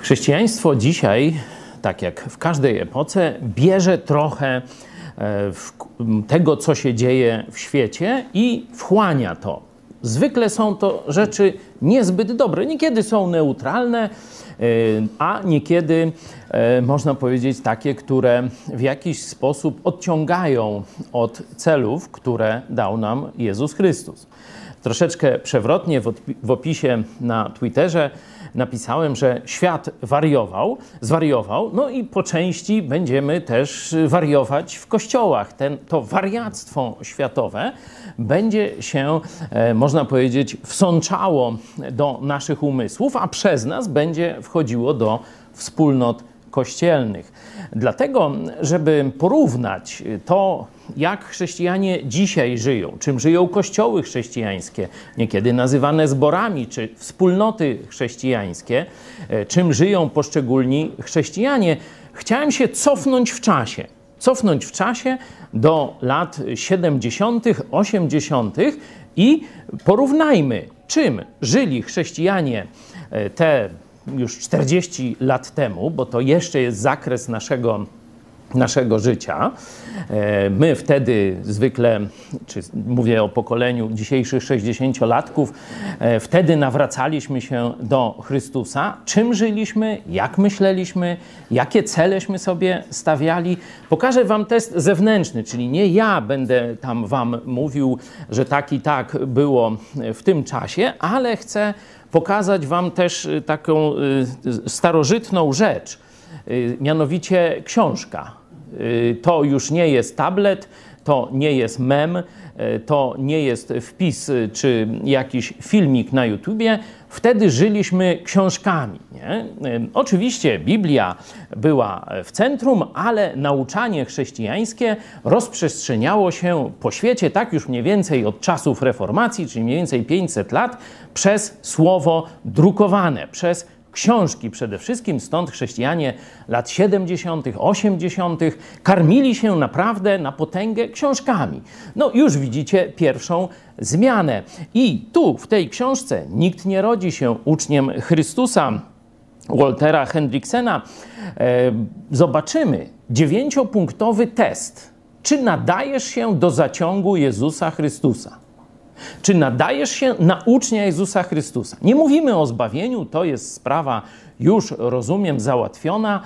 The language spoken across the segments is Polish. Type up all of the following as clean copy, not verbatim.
Chrześcijaństwo dzisiaj, tak jak w każdej epoce, bierze trochę tego, co się dzieje w świecie i wchłania to. Zwykle są to rzeczy niezbyt dobre. Niekiedy są neutralne, a niekiedy można powiedzieć takie, które w jakiś sposób odciągają od celów, które dał nam Jezus Chrystus. Troszeczkę przewrotnie w opisie na Twitterze napisałem, że świat zwariował, no i po części będziemy też wariować w kościołach. To wariactwo światowe będzie się, można powiedzieć, wsączało do naszych umysłów, a przez nas będzie wchodziło do wspólnot kościelnych. Dlatego, żeby porównać to, jak chrześcijanie dzisiaj żyją, czym żyją kościoły chrześcijańskie, niekiedy nazywane zborami, czy wspólnoty chrześcijańskie, czym żyją poszczególni chrześcijanie, chciałem się cofnąć w czasie do lat 70., 80. i porównajmy, czym żyli chrześcijanie te już 40 lat temu, bo to jeszcze jest zakres naszego życia. My wtedy zwykle, czy mówię o pokoleniu dzisiejszych 60-latków, wtedy nawracaliśmy się do Chrystusa. Czym żyliśmy, jak myśleliśmy, jakie celeśmy sobie stawiali. Pokażę wam test zewnętrzny, czyli nie ja będę tam wam mówił, że tak i tak było w tym czasie, ale chcę pokazać wam też taką starożytną rzecz, mianowicie książka. To już nie jest tablet, to nie jest mem, to nie jest wpis czy jakiś filmik na YouTubie. Wtedy żyliśmy książkami. Nie? Oczywiście Biblia była w centrum, ale nauczanie chrześcijańskie rozprzestrzeniało się po świecie, tak już mniej więcej od czasów reformacji, czyli mniej więcej 500 lat, przez słowo drukowane, przez książki przede wszystkim, stąd chrześcijanie lat 70., 80. karmili się naprawdę na potęgę książkami. No już widzicie pierwszą zmianę. I tu w tej książce Nikt nie rodzi się uczniem Chrystusa Waltera Hendricksena zobaczymy 9-punktowy test. Czy nadajesz się do zaciągu Jezusa Chrystusa? Czy nadajesz się na ucznia Jezusa Chrystusa? Nie mówimy o zbawieniu, to jest sprawa już, rozumiem, załatwiona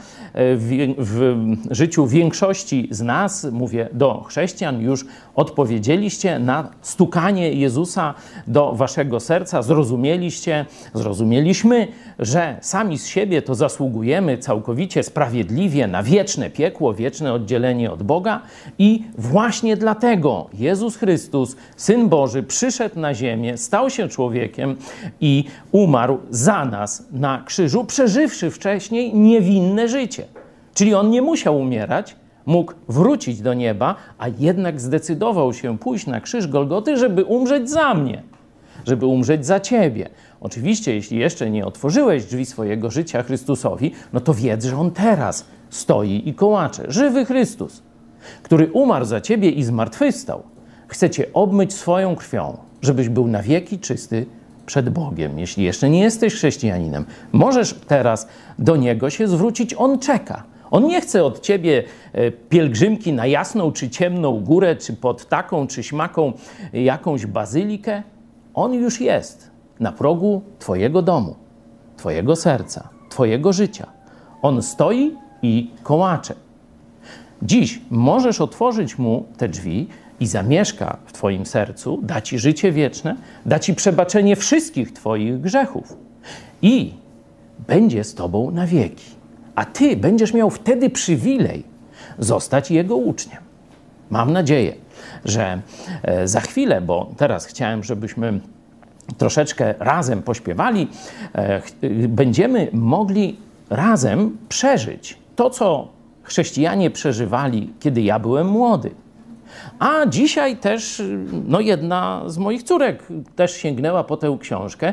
w życiu większości z nas, mówię do chrześcijan, już odpowiedzieliście na stukanie Jezusa do waszego serca, zrozumieliśmy, że sami z siebie to zasługujemy całkowicie sprawiedliwie na wieczne piekło, wieczne oddzielenie od Boga i właśnie dlatego Jezus Chrystus, Syn Boży, przyszedł na ziemię, stał się człowiekiem i umarł za nas na krzyżu, przeżywszy wcześniej niewinne życie. Czyli on nie musiał umierać, mógł wrócić do nieba, a jednak zdecydował się pójść na krzyż Golgoty, żeby umrzeć za mnie, żeby umrzeć za ciebie. Oczywiście, jeśli jeszcze nie otworzyłeś drzwi swojego życia Chrystusowi, no to wiedz, że on teraz stoi i kołacze. Żywy Chrystus, który umarł za ciebie i zmartwychwstał, chce cię obmyć swoją krwią, żebyś był na wieki czysty przed Bogiem. Jeśli jeszcze nie jesteś chrześcijaninem, możesz teraz do Niego się zwrócić. On czeka. On nie chce od ciebie pielgrzymki na jasną czy ciemną górę, czy pod taką czy śmaką jakąś bazylikę. On już jest na progu twojego domu, twojego serca, twojego życia. On stoi i kołacze. Dziś możesz otworzyć Mu te drzwi i zamieszka w twoim sercu, da ci życie wieczne, da ci przebaczenie wszystkich twoich grzechów i będzie z tobą na wieki. A ty będziesz miał wtedy przywilej zostać Jego uczniem. Mam nadzieję, że za chwilę, bo teraz chciałem, żebyśmy troszeczkę razem pośpiewali, będziemy mogli razem przeżyć to, co chrześcijanie przeżywali, kiedy ja byłem młody. A dzisiaj też jedna z moich córek też sięgnęła po tę książkę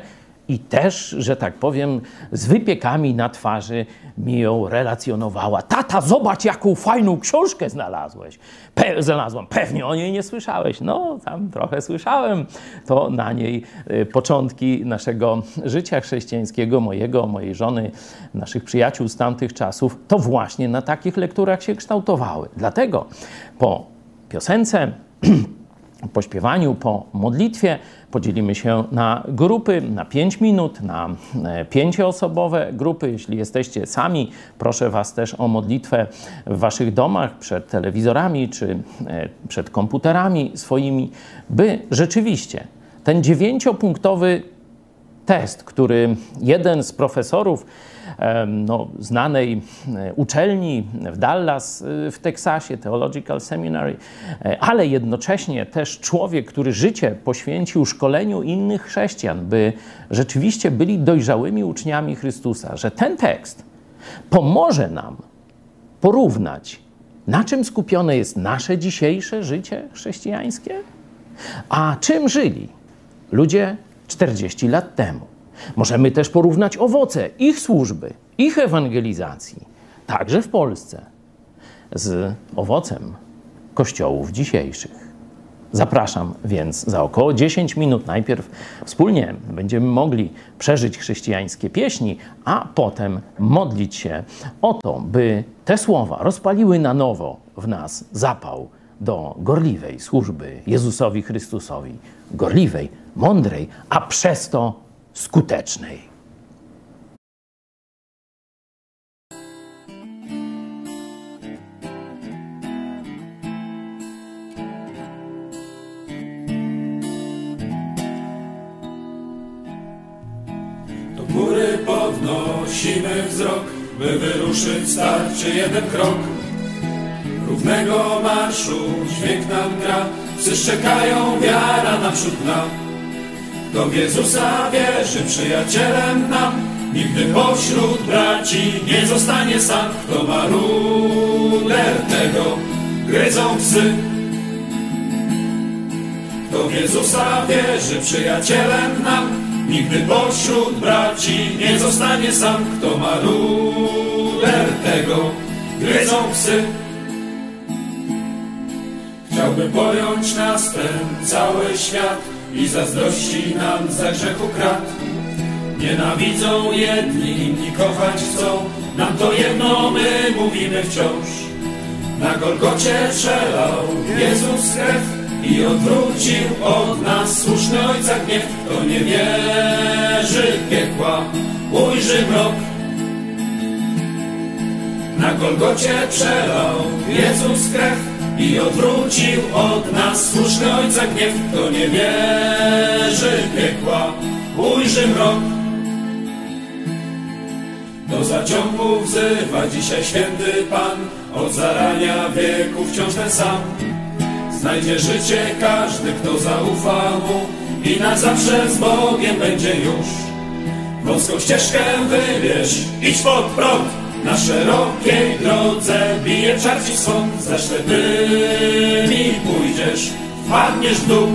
i też, że tak powiem, z wypiekami na twarzy mi ją relacjonowała. Tata, zobacz, jaką fajną książkę znalazłeś. Znalazłam. Pewnie o niej nie słyszałeś. No, tam trochę słyszałem. To na niej początki naszego życia chrześcijańskiego, mojej żony, naszych przyjaciół z tamtych czasów, to właśnie na takich lekturach się kształtowały. Dlatego po piosence, po śpiewaniu, po modlitwie podzielimy się na grupy, na 5 minut, na 5-osobowe grupy. Jeśli jesteście sami, proszę was też o modlitwę w waszych domach, przed telewizorami czy przed komputerami swoimi, by rzeczywiście ten 9-punktowy test, który jeden z profesorów znanej uczelni w Dallas w Teksasie, Theological Seminary, ale jednocześnie też człowiek, który życie poświęcił szkoleniu innych chrześcijan, by rzeczywiście byli dojrzałymi uczniami Chrystusa, że ten tekst pomoże nam porównać, na czym skupione jest nasze dzisiejsze życie chrześcijańskie, a czym żyli ludzie 40 lat temu. Możemy też porównać owoce ich służby, ich ewangelizacji, także w Polsce, z owocem kościołów dzisiejszych. Zapraszam więc za około 10 minut. Najpierw wspólnie będziemy mogli przeżyć chrześcijańskie pieśni, a potem modlić się o to, by te słowa rozpaliły na nowo w nas zapał do gorliwej służby Jezusowi Chrystusowi. Gorliwej, mądrej, a przez to skutecznej. Do góry podnosimy wzrok, by wyruszyć starczy jeden krok. Równego marszu dźwięk nam gra, psy szczekają, wiara naprzód nam. Kto w Jezusa wierzy, przyjacielem nam, nigdy pośród braci nie zostanie sam. Kto ma ruder, tego gryzą psy. Kto w Jezusa wierzy, przyjacielem nam, nigdy pośród braci nie zostanie sam. Kto ma ruder, tego gryzą psy. Chciałby pojąć nas ten cały świat i zazdrości nam za grzechu krat. Nienawidzą jedni, inni kochać chcą, nam to jedno my mówimy wciąż. Na Golgocie przelał Jezus krew i odwrócił od nas słuszny Ojca gniew. Kto nie wierzy piekła, ujrzy mrok. Na Golgocie przelał Jezus krew i odwrócił od nas słuszny Ojca gniew. Kto nie wierzy piekła, ujrzy mrok. Do zaciągu wzywa dzisiaj święty Pan, od zarania wieku wciąż ten sam. Znajdzie życie każdy, kto zaufa Mu i na zawsze z Bogiem będzie już. Wąską ścieżkę wybierz, idź pod prąd. Na szerokiej drodze bije czarci swąd. Za ślepymi pójdziesz, wpadniesz w dół.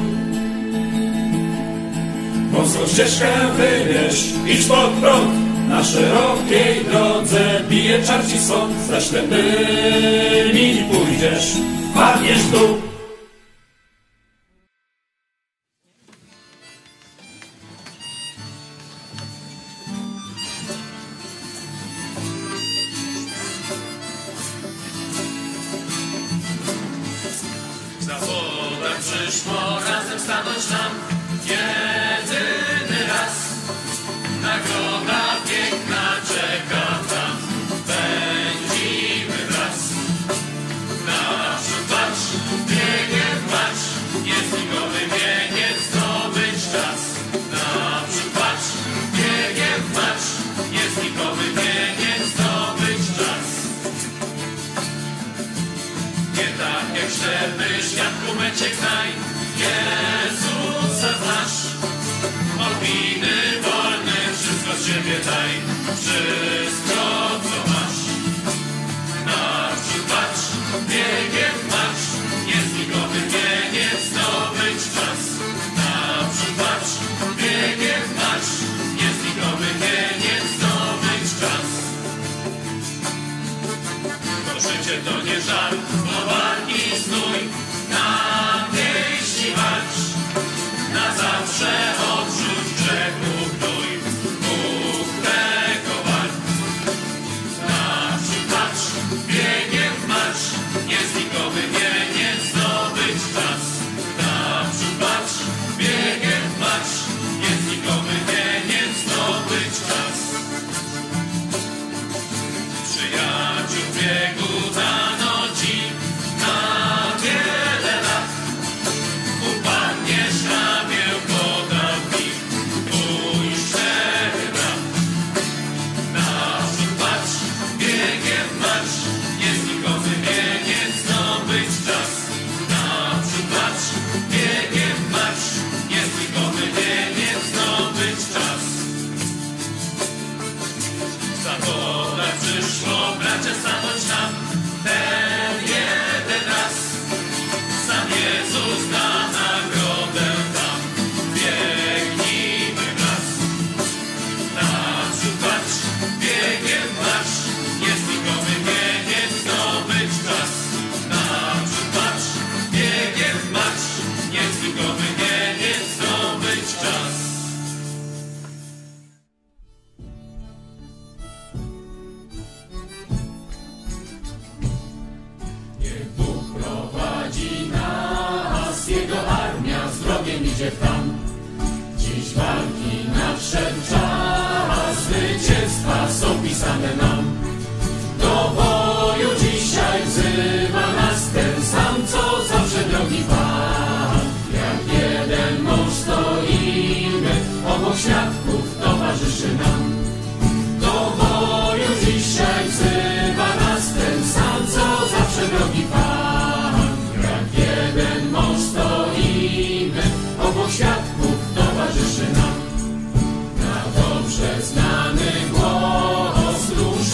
Wąską ścieżkę wybierz, idź pod prąd. Na szerokiej drodze bije czarci swąd. Za ślepymi pójdziesz, wpadniesz w dół. Przyszło razem stanąć nam jedyny raz. Nagroda piękna czeka tam, pędzimy wraz. Naprzód patrz, biegiem marsz, jest migowy biegiem zdobyć czas. Naprzód patrz, biegiem marsz, jest migowy biegiem zdobyć czas. Nie tak jak ślepy świat ku mecie gnaj, Jezusa znasz. Opiny wolny, wszystko z siebie daj, wszystko co masz. Naprzód patrz, biegiem marsz, niezwykły biegiem zdobyć czas. Naprzód patrz, biegiem marsz, idzie tam. Dziś walki nadszedł czas, zwycięstwa są pisane nam. Do boju dzisiaj wzywa nas ten sam, co zawsze drogi Pan. Jak jeden mąż stoimy, obok świadków towarzyszy nam. Do boju dzisiaj wzywa nas ten sam, co zawsze drogi Pan. Jak jeden mąż stoimy, obok świadków towarzyszy nam. Na dobrze znany głos ruszy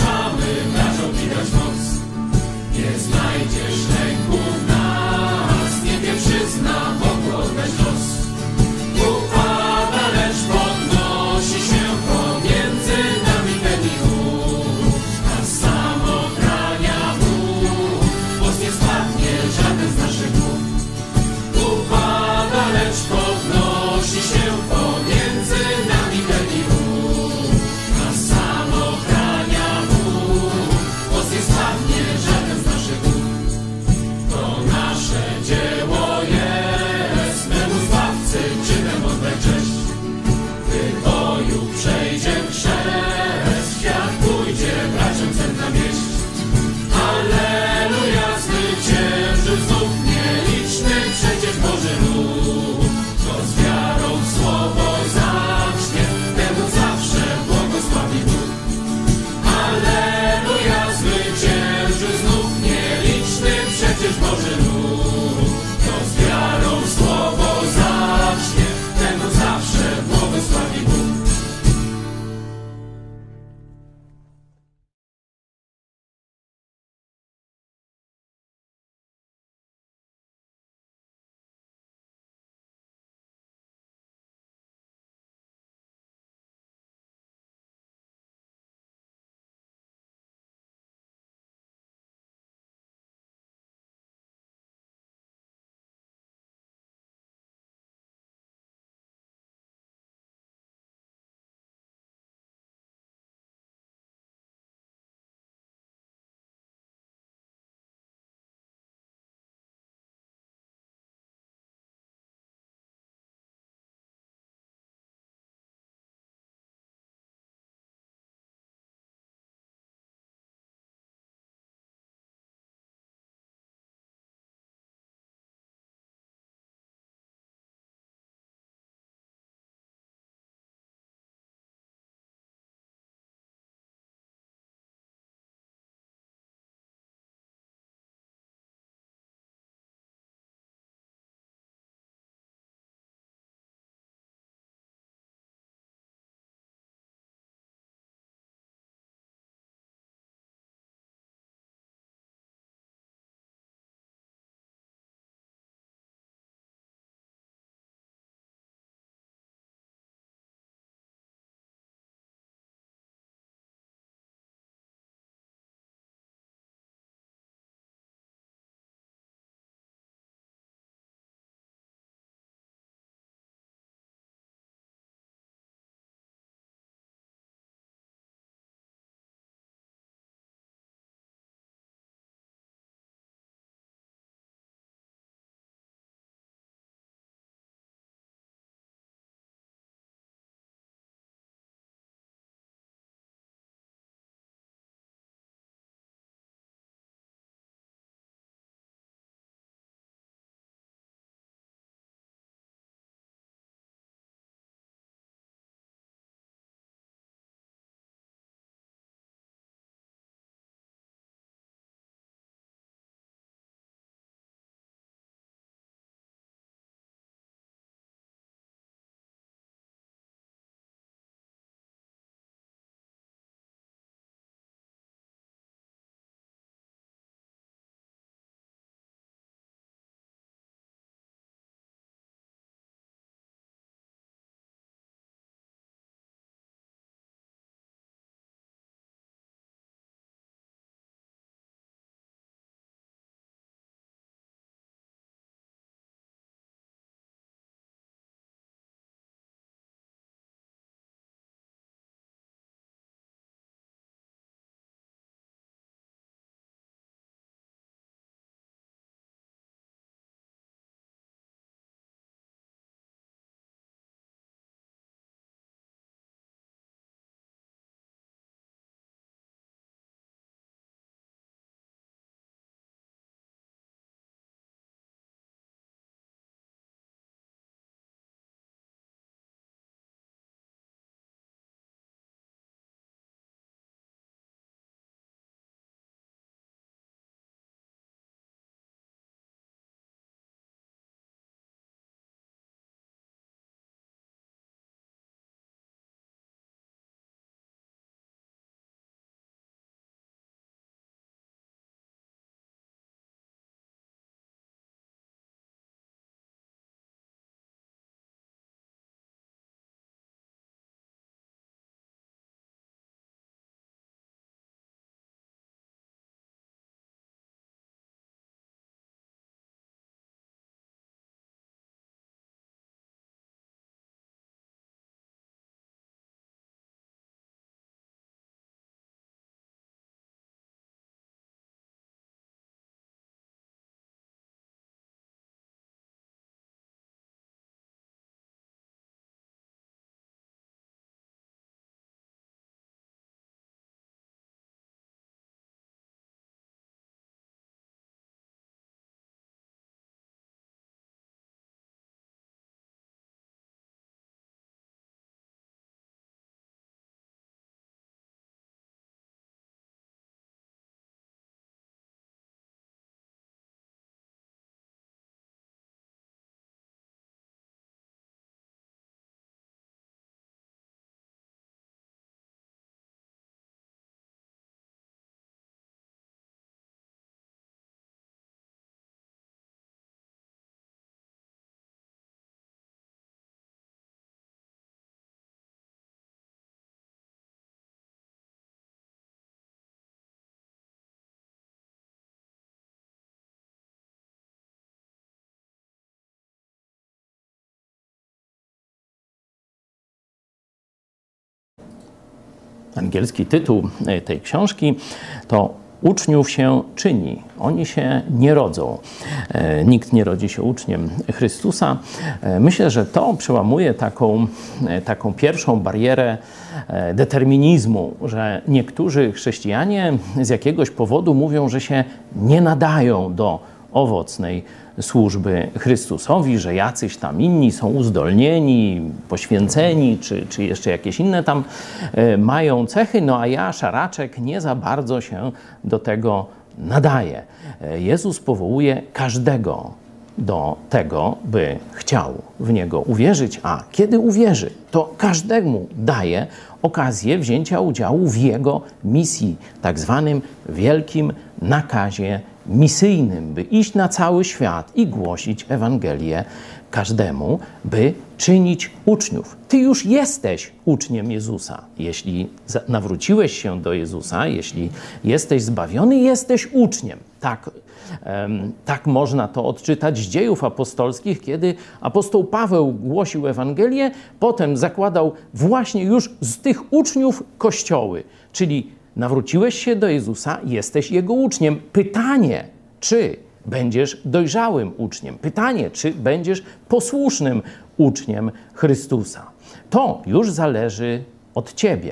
Angielski tytuł tej książki to Uczniów się czyni, oni się nie rodzą. Nikt nie rodzi się uczniem Chrystusa. Myślę, że to przełamuje taką pierwszą barierę determinizmu, że niektórzy chrześcijanie z jakiegoś powodu mówią, że się nie nadają do owocnej służby Chrystusowi, że jacyś tam inni są uzdolnieni, poświęceni, czy jeszcze jakieś inne tam mają cechy, no a ja, szaraczek, nie za bardzo się do tego nadaję. Jezus powołuje każdego do tego, by chciał w Niego uwierzyć, a kiedy uwierzy, to każdemu daje okazję wzięcia udziału w Jego misji, tak zwanym wielkim nakazie misyjnym, by iść na cały świat i głosić Ewangelię każdemu, by czynić uczniów. Ty już jesteś uczniem Jezusa. Jeśli nawróciłeś się do Jezusa, jeśli jesteś zbawiony, jesteś uczniem. Tak można to odczytać z Dziejów Apostolskich, kiedy apostoł Paweł głosił Ewangelię, potem zakładał właśnie już z tych uczniów kościoły, czyli nawróciłeś się do Jezusa, jesteś Jego uczniem. Pytanie, czy będziesz dojrzałym uczniem? Pytanie, czy będziesz posłusznym uczniem Chrystusa? To już zależy od Ciebie.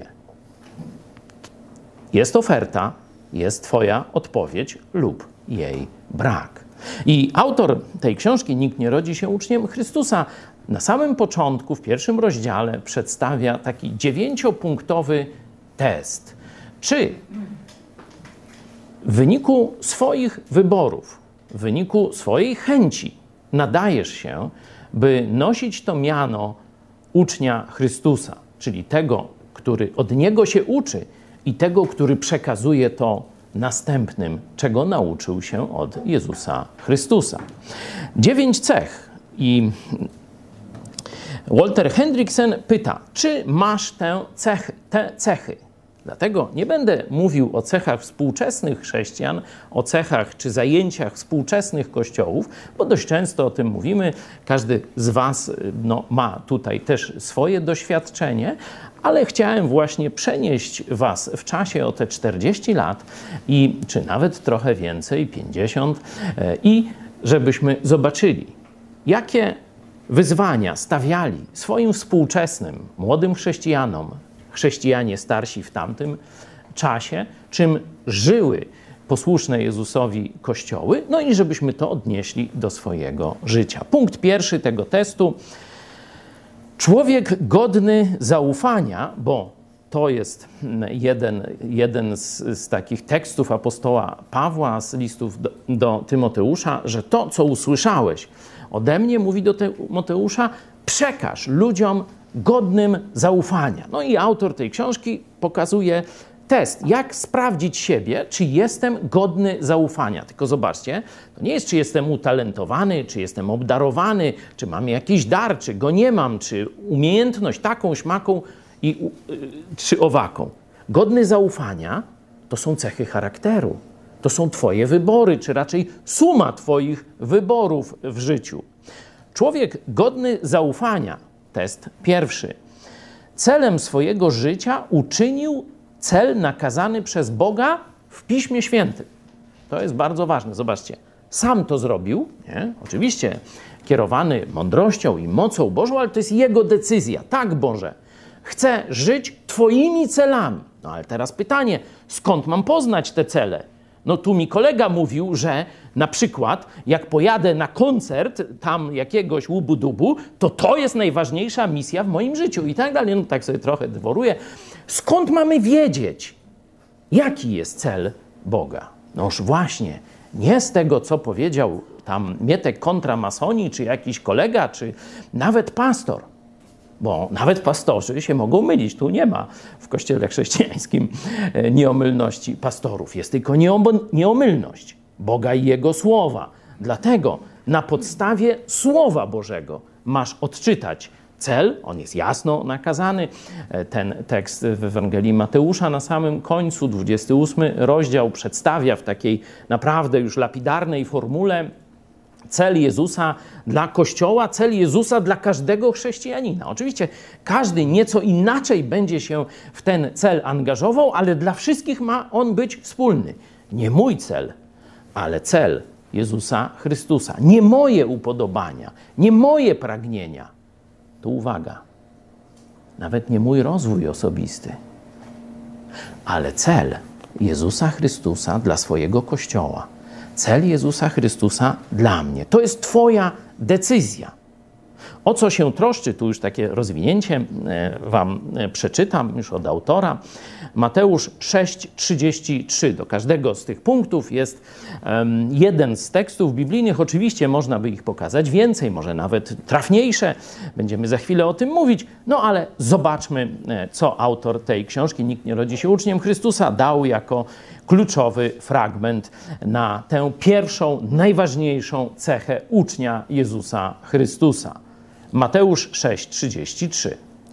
Jest oferta, jest Twoja odpowiedź lub jej brak. I autor tej książki, Nikt nie rodzi się uczniem Chrystusa, na samym początku, w pierwszym rozdziale, przedstawia taki 9-punktowy test. Czy w wyniku swoich wyborów, w wyniku swojej chęci nadajesz się, by nosić to miano ucznia Chrystusa, czyli tego, który od Niego się uczy i tego, który przekazuje to następnym, czego nauczył się od Jezusa Chrystusa. 9 cech. I Walter Hendriksen pyta, czy masz te cechy? Dlatego nie będę mówił o cechach współczesnych chrześcijan, o cechach czy zajęciach współczesnych kościołów, bo dość często o tym mówimy. Każdy z Was ma tutaj też swoje doświadczenie, ale chciałem właśnie przenieść Was w czasie o te 40 lat, czy nawet trochę więcej, 50, i żebyśmy zobaczyli, jakie wyzwania stawiali swoim współczesnym, młodym chrześcijanom, chrześcijanie starsi w tamtym czasie, czym żyły posłuszne Jezusowi kościoły, no i żebyśmy to odnieśli do swojego życia. Punkt pierwszy tego testu. Człowiek godny zaufania, bo to jest jeden z takich tekstów apostoła Pawła z listów do Tymoteusza, że to, co usłyszałeś ode mnie, mówi do Tymoteusza, przekaż ludziom godnym zaufania. No i autor tej książki pokazuje test, jak sprawdzić siebie, czy jestem godny zaufania. Tylko zobaczcie, to nie jest, czy jestem utalentowany, czy jestem obdarowany, czy mam jakiś dar, czy go nie mam, czy umiejętność taką, śmaką czy owaką. Godny zaufania to są cechy charakteru. To są Twoje wybory, czy raczej suma Twoich wyborów w życiu. Człowiek godny zaufania, test pierwszy, celem swojego życia uczynił cel nakazany przez Boga w Piśmie Świętym. To jest bardzo ważne. Zobaczcie, sam to zrobił, nie? Oczywiście kierowany mądrością i mocą Bożą, ale to jest Jego decyzja. Tak, Boże, chcę żyć Twoimi celami. No ale teraz pytanie, skąd mam poznać te cele? No tu mi kolega mówił, że na przykład jak pojadę na koncert tam jakiegoś łubu-dubu, to jest najważniejsza misja w moim życiu i tak dalej. No tak sobie trochę dworuję. Skąd mamy wiedzieć, jaki jest cel Boga? Noż właśnie, nie z tego, co powiedział tam Mietek kontra masoni, czy jakiś kolega, czy nawet pastor. Bo nawet pastorzy się mogą mylić. Tu nie ma w Kościele chrześcijańskim nieomylności pastorów. Jest tylko nieomylność Boga i Jego Słowa. Dlatego na podstawie Słowa Bożego masz odczytać cel. On jest jasno nakazany. Ten tekst w Ewangelii Mateusza na samym końcu, 28 rozdział, przedstawia w takiej naprawdę już lapidarnej formule cel Jezusa dla Kościoła, cel Jezusa dla każdego chrześcijanina. Oczywiście każdy nieco inaczej będzie się w ten cel angażował, ale dla wszystkich ma on być wspólny. Nie mój cel, ale cel Jezusa Chrystusa. Nie moje upodobania, nie moje pragnienia. To uwaga, nawet nie mój rozwój osobisty, ale cel Jezusa Chrystusa dla swojego Kościoła. Cel Jezusa Chrystusa dla mnie. To jest Twoja decyzja. O co się troszczy, tu już takie rozwinięcie wam przeczytam już od autora. Mateusz 6:33. Do każdego z tych punktów jest jeden z tekstów biblijnych. Oczywiście można by ich pokazać więcej, może nawet trafniejsze. Będziemy za chwilę o tym mówić. No ale zobaczmy, co autor tej książki Nikt nie rodzi się uczniem Chrystusa dał jako kluczowy fragment na tę pierwszą, najważniejszą cechę ucznia Jezusa Chrystusa. Mateusz 6:33.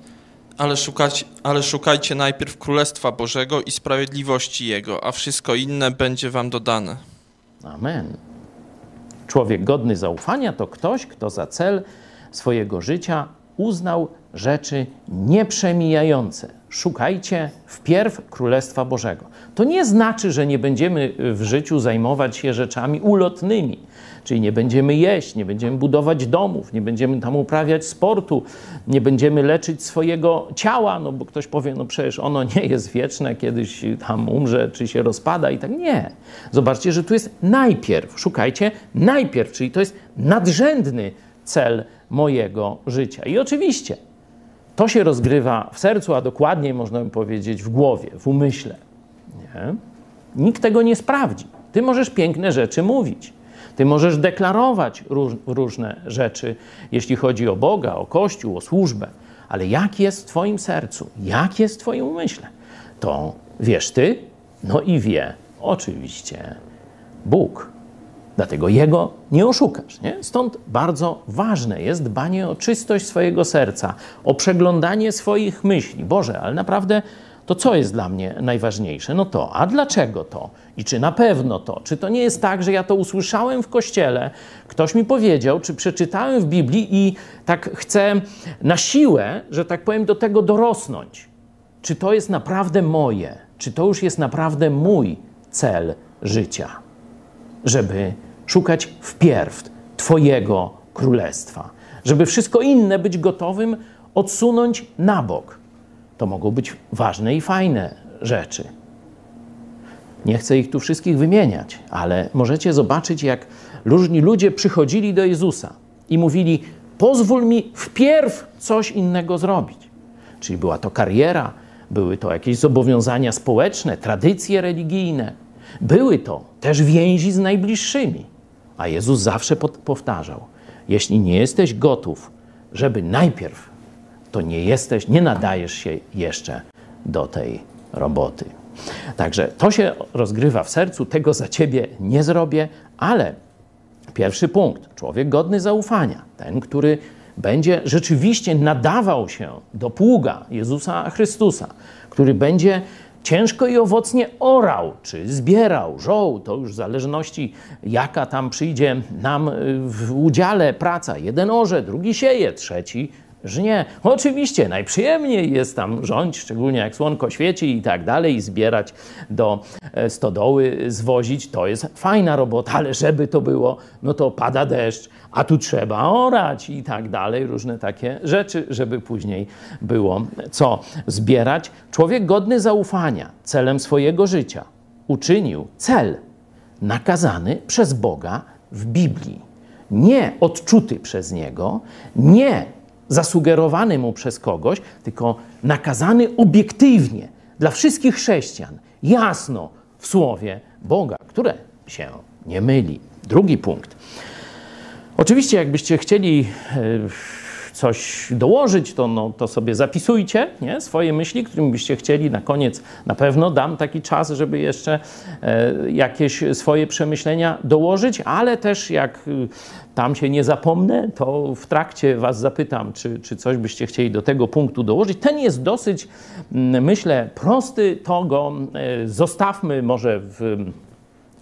Ale szukajcie najpierw Królestwa Bożego i sprawiedliwości Jego, a wszystko inne będzie wam dodane. Amen. Człowiek godny zaufania to ktoś, kto za cel swojego życia uznał rzeczy nieprzemijające. Szukajcie wpierw Królestwa Bożego. To nie znaczy, że nie będziemy w życiu zajmować się rzeczami ulotnymi, czyli nie będziemy jeść, nie będziemy budować domów, nie będziemy tam uprawiać sportu, nie będziemy leczyć swojego ciała, no bo ktoś powie, no przecież ono nie jest wieczne, kiedyś tam umrze, czy się rozpada i tak. Nie. Zobaczcie, że tu jest najpierw. Szukajcie najpierw, czyli to jest nadrzędny cel mojego życia. I oczywiście to się rozgrywa w sercu, a dokładniej można by powiedzieć w głowie, w umyśle. Nie? Nikt tego nie sprawdzi. Ty możesz piękne rzeczy mówić. Ty możesz deklarować różne rzeczy, jeśli chodzi o Boga, o Kościół, o służbę. Ale jak jest w twoim sercu? Jak jest w twoim umyśle? To wiesz ty, no i wie oczywiście Bóg. Dlatego Jego nie oszukasz. Nie? Stąd bardzo ważne jest dbanie o czystość swojego serca, o przeglądanie swoich myśli. Boże, ale naprawdę to co jest dla mnie najważniejsze? No to, a dlaczego to? I czy na pewno to? Czy to nie jest tak, że ja to usłyszałem w kościele, ktoś mi powiedział, czy przeczytałem w Biblii i tak chcę na siłę, że tak powiem, do tego dorosnąć? Czy to jest naprawdę moje? Czy to już jest naprawdę mój cel życia? Żeby szukać wpierw Twojego Królestwa. Żeby wszystko inne być gotowym odsunąć na bok. To mogą być ważne i fajne rzeczy. Nie chcę ich tu wszystkich wymieniać, ale możecie zobaczyć, jak różni ludzie przychodzili do Jezusa i mówili, pozwól mi wpierw coś innego zrobić. Czyli była to kariera, były to jakieś zobowiązania społeczne, tradycje religijne. Były to też więzi z najbliższymi. A Jezus zawsze powtarzał, jeśli nie jesteś gotów, żeby najpierw, to nie nadajesz się jeszcze do tej roboty. Także to się rozgrywa w sercu, tego za ciebie nie zrobię, ale pierwszy punkt, człowiek godny zaufania, ten, który będzie rzeczywiście nadawał się do pługa Jezusa Chrystusa, który będzie ciężko i owocnie orał, czy zbierał, żął, to już w zależności jaka tam przyjdzie nam w udziale praca. Jeden orze, drugi sieje, trzeci żnie. Oczywiście najprzyjemniej jest tam rządzić, szczególnie jak słonko świeci i tak dalej, i zbierać do stodoły, zwozić. To jest fajna robota, ale żeby to było, no to pada deszcz, a tu trzeba orać i tak dalej. Różne takie rzeczy, żeby później było co zbierać. Człowiek godny zaufania celem swojego życia uczynił cel nakazany przez Boga w Biblii. Nie odczuty przez Niego, nie zasugerowany mu przez kogoś, tylko nakazany obiektywnie dla wszystkich chrześcijan, jasno w Słowie Boga, które się nie myli. Drugi punkt. Oczywiście, jakbyście chcieli coś dołożyć, to sobie zapisujcie, nie? Swoje myśli, którymi byście chcieli. Na koniec na pewno dam taki czas, żeby jeszcze jakieś swoje przemyślenia dołożyć, ale też jak tam się nie zapomnę, to w trakcie was zapytam, czy coś byście chcieli do tego punktu dołożyć. Ten jest dosyć, myślę, prosty, to go zostawmy może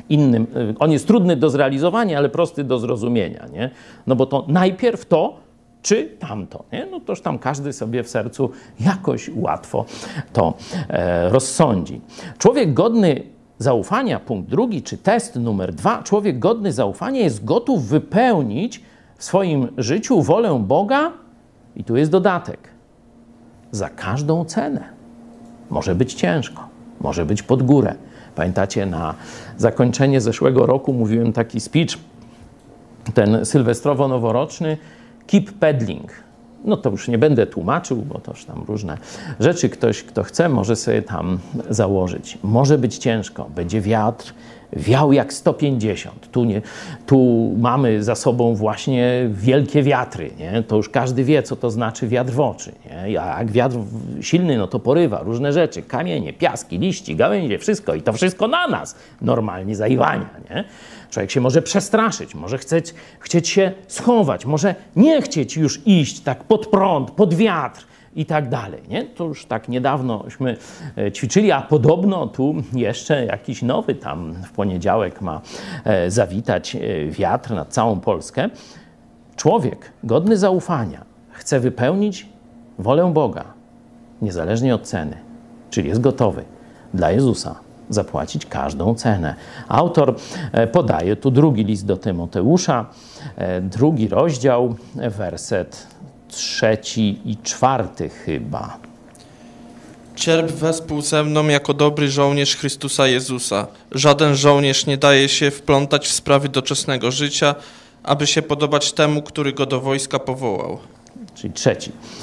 innym. On jest trudny do zrealizowania, ale prosty do zrozumienia, nie? No bo to najpierw to, czy tamto, nie? No toż tam każdy sobie w sercu jakoś łatwo to rozsądzi. Człowiek godny zaufania, punkt drugi, czy test numer 2, człowiek godny zaufania jest gotów wypełnić w swoim życiu wolę Boga, i tu jest dodatek, za każdą cenę. Może być ciężko, może być pod górę. Pamiętacie, na zakończenie zeszłego roku mówiłem taki speech, ten sylwestrowo-noworoczny, Keep Peddling. No to już nie będę tłumaczył, bo to już tam różne rzeczy. Ktoś, kto chce, może sobie tam założyć. Może być ciężko, będzie wiatr, wiał jak 150. Tu mamy za sobą właśnie wielkie wiatry, nie? To już każdy wie, co to znaczy wiatr w oczy, nie? Jak wiatr silny, no to porywa różne rzeczy, kamienie, piaski, liści, gałęzie, wszystko. I to wszystko na nas normalnie zaiwania, nie? Człowiek się może przestraszyć, może chcieć się schować, może nie chcieć już iść tak pod prąd, pod wiatr i tak dalej, nie? To już tak niedawnośmy ćwiczyli, a podobno tu jeszcze jakiś nowy tam w poniedziałek ma zawitać wiatr nad całą Polskę. Człowiek godny zaufania chce wypełnić wolę Boga, niezależnie od ceny, czyli jest gotowy dla Jezusa zapłacić każdą cenę. Autor podaje tu drugi list do Tymoteusza, 2 rozdział, werset 3 i 4 chyba. Cierp wespół ze mną jako dobry żołnierz Chrystusa Jezusa. Żaden żołnierz nie daje się wplątać w sprawy doczesnego życia, aby się podobać temu, który go do wojska powołał. Czyli 3.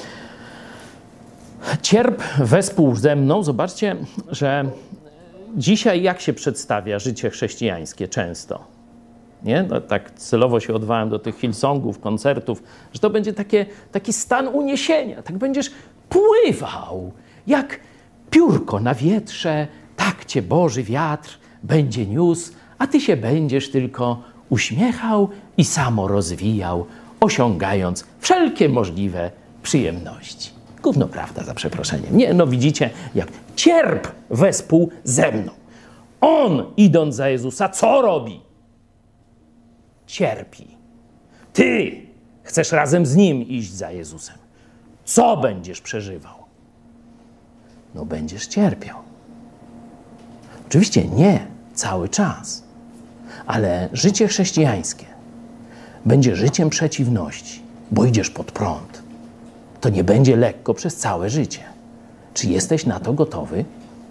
Cierp wespół ze mną. Zobaczcie, że dzisiaj jak się przedstawia życie chrześcijańskie często? Nie? No, tak celowo się odwołałem do tych Hillsongów, koncertów, że to będzie taki stan uniesienia. Tak będziesz pływał jak piórko na wietrze, tak cię Boży wiatr będzie niósł, a ty się będziesz tylko uśmiechał i samo rozwijał, osiągając wszelkie możliwe przyjemności. Gówno prawda, za przeproszeniem. Nie, no widzicie, jak cierp wespół ze mną. On, idąc za Jezusa, co robi? Cierpi. Ty chcesz razem z Nim iść za Jezusem. Co będziesz przeżywał? No będziesz cierpiał. Oczywiście nie cały czas, ale życie chrześcijańskie będzie życiem przeciwności, bo idziesz pod prąd. To nie będzie lekko przez całe życie. Czy jesteś na to gotowy?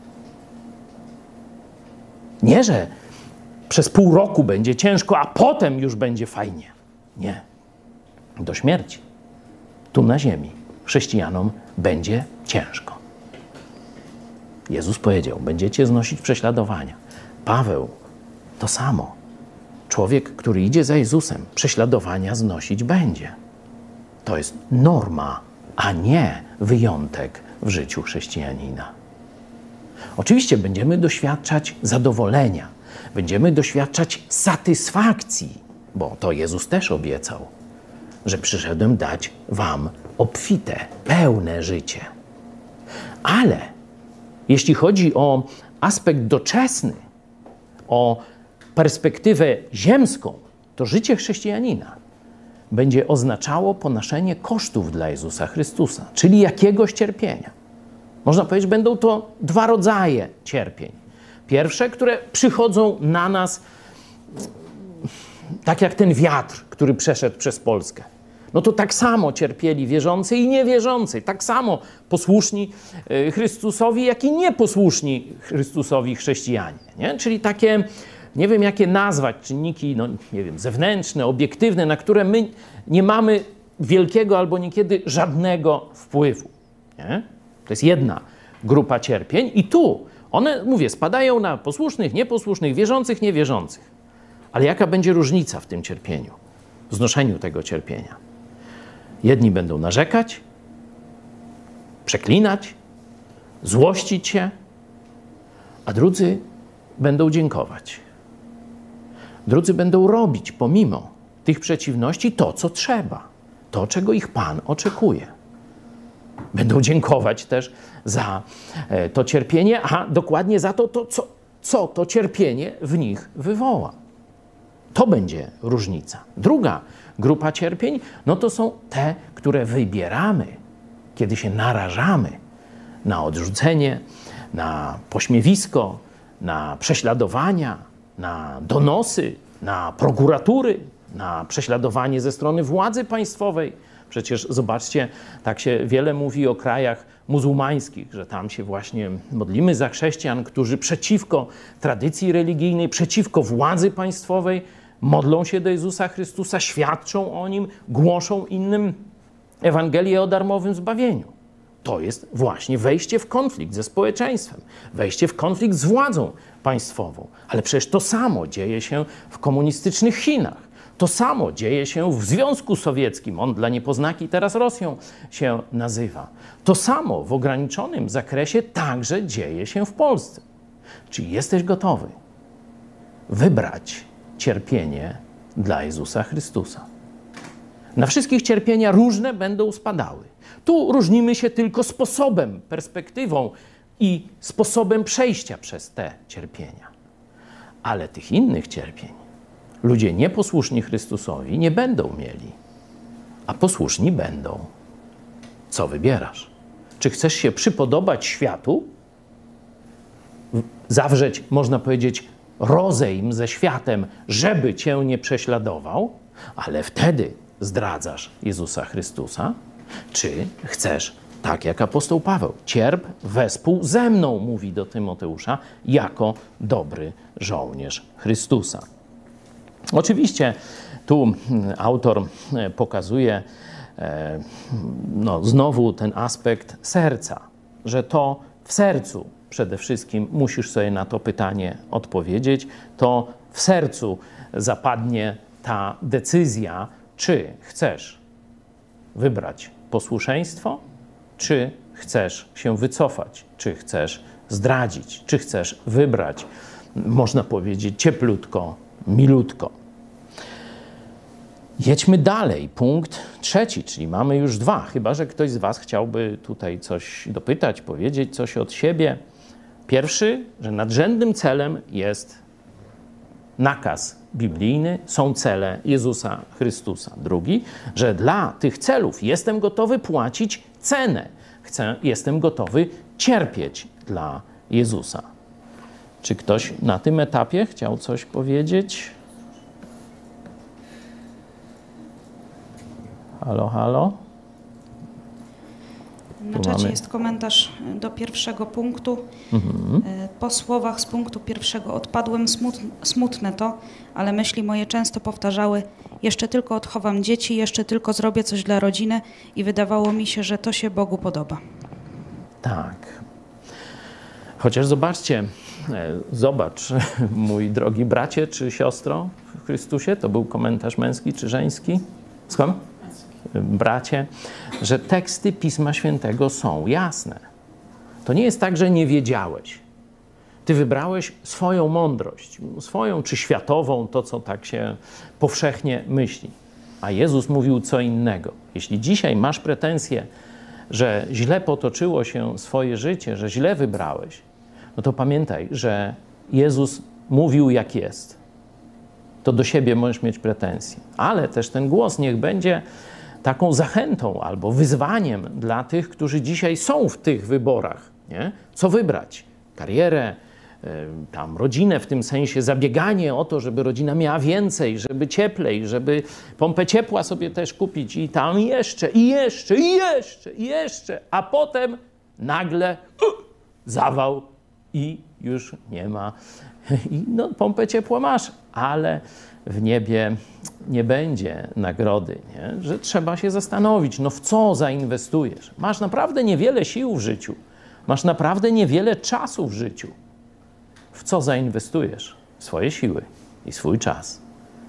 Nie, że przez pół roku będzie ciężko, a potem już będzie fajnie. Nie. Do śmierci. Tu na ziemi chrześcijanom będzie ciężko. Jezus powiedział, będziecie znosić prześladowania. Paweł to samo. Człowiek, który idzie za Jezusem, prześladowania znosić będzie. To jest norma, a nie wyjątek w życiu chrześcijanina. Oczywiście będziemy doświadczać zadowolenia, będziemy doświadczać satysfakcji, bo to Jezus też obiecał, że przyszedłem dać wam obfite, pełne życie. Ale jeśli chodzi o aspekt doczesny, o perspektywę ziemską, to życie chrześcijanina będzie oznaczało ponoszenie kosztów dla Jezusa Chrystusa, czyli jakiegoś cierpienia. Można powiedzieć, będą to 2 rodzaje cierpień. Pierwsze, które przychodzą na nas tak jak ten wiatr, który przeszedł przez Polskę. No to tak samo cierpieli wierzący i niewierzący. Tak samo posłuszni Chrystusowi, jak i nieposłuszni Chrystusowi chrześcijanie. Nie? Czyli takie, nie wiem jakie nazwać, czynniki, no nie wiem, zewnętrzne, obiektywne, na które my nie mamy wielkiego albo niekiedy żadnego wpływu. Nie? To jest jedna grupa cierpień i tu one, mówię, spadają na posłusznych, nieposłusznych, wierzących, niewierzących. Ale jaka będzie różnica w tym cierpieniu, w znoszeniu tego cierpienia? Jedni będą narzekać, przeklinać, złościć się, a drudzy będą dziękować. Drudzy będą robić pomimo tych przeciwności to, co trzeba, to, czego ich Pan oczekuje. Będą dziękować też za to cierpienie, a dokładnie za to, co co to cierpienie w nich wywoła. To będzie różnica. Druga grupa cierpień, no to są te, które wybieramy, kiedy się narażamy na odrzucenie, na pośmiewisko, na prześladowania, na donosy, na prokuratury, na prześladowanie ze strony władzy państwowej. Przecież zobaczcie, tak się wiele mówi o krajach muzułmańskich, że tam się właśnie modlimy za chrześcijan, którzy przeciwko tradycji religijnej, przeciwko władzy państwowej modlą się do Jezusa Chrystusa, świadczą o Nim, głoszą innym Ewangelię o darmowym zbawieniu. To jest właśnie wejście w konflikt ze społeczeństwem, wejście w konflikt z władzą państwową. Ale przecież to samo dzieje się w komunistycznych Chinach. To samo dzieje się w Związku Sowieckim. On dla niepoznaki teraz Rosją się nazywa. To samo w ograniczonym zakresie także dzieje się w Polsce. Czy jesteś gotowy wybrać cierpienie dla Jezusa Chrystusa? Na wszystkich cierpienia różne będą spadały. Tu różnimy się tylko sposobem, perspektywą i sposobem przejścia przez te cierpienia. Ale tych innych cierpień ludzie nieposłuszni Chrystusowi nie będą mieli, a posłuszni będą. Co wybierasz? Czy chcesz się przypodobać światu? Zawrzeć, można powiedzieć, rozejm ze światem, żeby cię nie prześladował, ale wtedy zdradzasz Jezusa Chrystusa? Czy chcesz, tak jak apostoł Paweł, cierp wespół ze mną, mówi do Tymoteusza, jako dobry żołnierz Chrystusa. Oczywiście tu autor pokazuje znowu ten aspekt serca, że to w sercu przede wszystkim musisz sobie na to pytanie odpowiedzieć. To w sercu zapadnie ta decyzja, czy chcesz wybrać posłuszeństwo, czy chcesz się wycofać, czy chcesz zdradzić, czy chcesz wybrać, można powiedzieć, cieplutko, milutko. Jedźmy dalej. Punkt 3, czyli mamy już 2. Chyba że ktoś z was chciałby tutaj coś dopytać, powiedzieć coś od siebie. Pierwszy, że nadrzędnym celem jest nakaz biblijny, są cele Jezusa Chrystusa. Drugi, że dla tych celów jestem gotowy płacić cenę. Jestem gotowy cierpieć dla Jezusa. Czy ktoś na tym etapie chciał coś powiedzieć? Halo, halo? Na czacie jest komentarz do pierwszego punktu. Po słowach z punktu pierwszego odpadłem, smutne to, ale myśli moje często powtarzały: jeszcze tylko odchowam dzieci, jeszcze tylko zrobię coś dla rodziny i wydawało mi się, że to się Bogu podoba. Tak. Chociaż zobaczcie, zobacz, mój drogi bracie czy siostro w Chrystusie, to był komentarz męski czy żeński? Słucham? Bracie, że teksty Pisma Świętego są jasne. To nie jest tak, że nie wiedziałeś. Ty wybrałeś swoją mądrość, swoją czy światową, to co tak się powszechnie myśli. A Jezus mówił co innego. Jeśli dzisiaj masz pretensje, że źle potoczyło się swoje życie, że źle wybrałeś, no to pamiętaj, że Jezus mówił jak jest. To do siebie możesz mieć pretensje. Ale też ten głos niech będzie taką zachętą albo wyzwaniem dla tych, którzy dzisiaj są w tych wyborach. Nie? Co wybrać? Karierę, tam rodzinę, w tym sensie zabieganie o to, żeby rodzina miała więcej, żeby cieplej, żeby pompę ciepła sobie też kupić i tam jeszcze, a potem nagle zawał i już nie ma. I no, pompę ciepła masz, ale w niebie nie będzie nagrody, nie? Że trzeba się zastanowić, no w co zainwestujesz. Masz naprawdę niewiele sił w życiu, masz naprawdę niewiele czasu w życiu. W co zainwestujesz swoje siły i swój czas?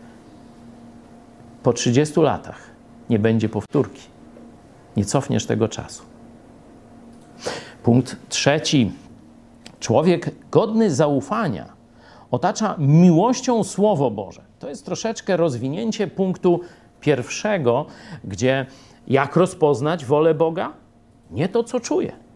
Po 30 latach nie będzie powtórki. Nie cofniesz tego czasu. Punkt 3. Człowiek godny zaufania otacza miłością Słowo Boże. To jest troszeczkę rozwinięcie punktu 1, gdzie jak rozpoznać wolę Boga? Nie to, co czuję.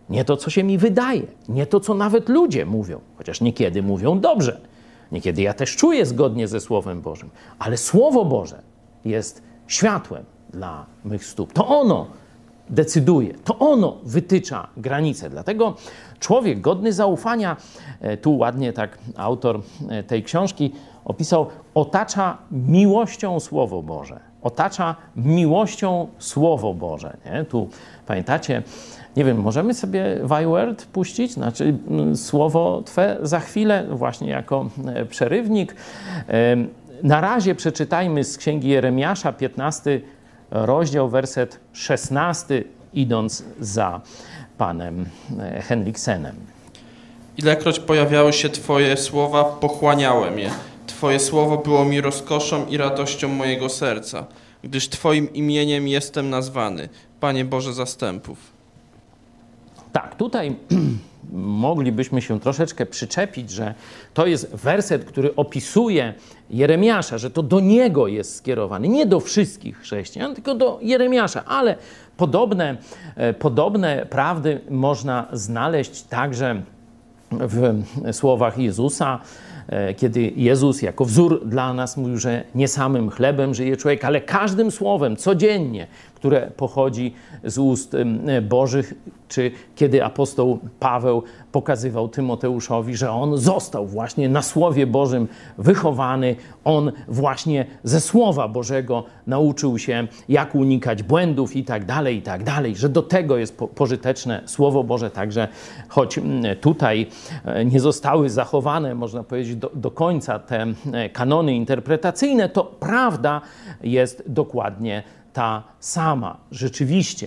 Nie to, co się mi wydaje, nie to, co nawet ludzie mówią, chociaż niekiedy mówią dobrze. Niekiedy ja też czuję zgodnie ze Słowem Bożym, ale Słowo Boże jest światłem dla mych stóp. To ono decyduje, to ono wytycza granice. Dlatego człowiek godny zaufania, tu ładnie tak autor tej książki opisał, otacza miłością Słowo Boże. Otacza miłością Słowo Boże. Nie? Tu pamiętacie, nie wiem, możemy sobie Thy Word puścić? Znaczy Słowo Twe za chwilę, właśnie jako przerywnik. Na razie przeczytajmy z Księgi Jeremiasza, 15 rozdział, werset 16, idąc za panem Henriksenem. Ilekroć pojawiały się Twoje słowa, pochłaniałem je. Twoje słowo było mi rozkoszą i radością mojego serca, gdyż Twoim imieniem jestem nazwany, Panie Boże zastępów. Tak, tutaj moglibyśmy się troszeczkę przyczepić, że to jest werset, który opisuje Jeremiasza, że to do niego jest skierowany, nie do wszystkich chrześcijan, tylko do Jeremiasza, ale podobne prawdy można znaleźć także w słowach Jezusa, kiedy Jezus jako wzór dla nas mówił, że nie samym chlebem żyje człowiek, ale każdym słowem codziennie, które pochodzi z ust Bożych, czy kiedy apostoł Paweł pokazywał Tymoteuszowi, że on został właśnie na Słowie Bożym wychowany, on właśnie ze Słowa Bożego nauczył się, jak unikać błędów i tak dalej, że do tego jest pożyteczne Słowo Boże, także choć tutaj nie zostały zachowane, można powiedzieć, do końca te kanony interpretacyjne, to prawda jest dokładnie ta sama. Rzeczywiście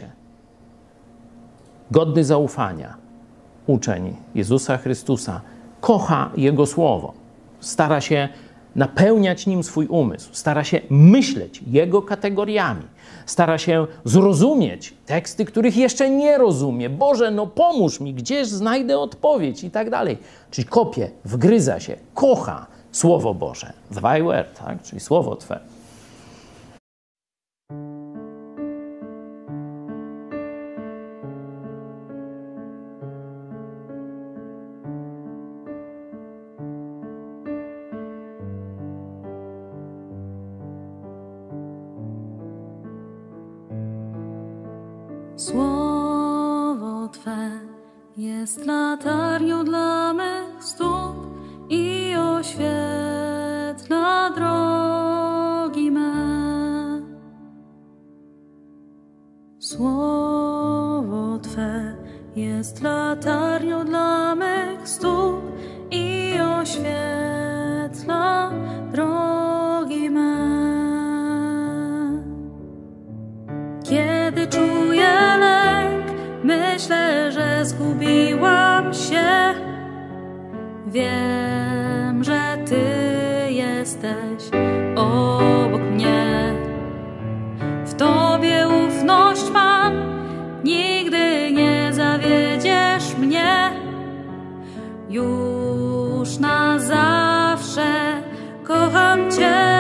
godny zaufania uczeń Jezusa Chrystusa kocha Jego Słowo, stara się napełniać nim swój umysł, stara się myśleć Jego kategoriami, stara się zrozumieć teksty, których jeszcze nie rozumie. Boże, no pomóż mi, gdzież znajdę odpowiedź i tak dalej. Czyli kopie, wgryza się, kocha Słowo Boże. Thy word, tak? Czyli Słowo Twe. Słowo Twe jest latarnią dla mych stóp i oświetla drogi me. Słowo Twe jest latarnią dla mych stóp i oświetla drogi me. Kiedy czuję lęk, myślę, że zgubiłam się. Wiem, że Ty jesteś obok mnie. W Tobie ufność mam, nigdy nie zawiedziesz mnie. Już na zawsze kocham Cię.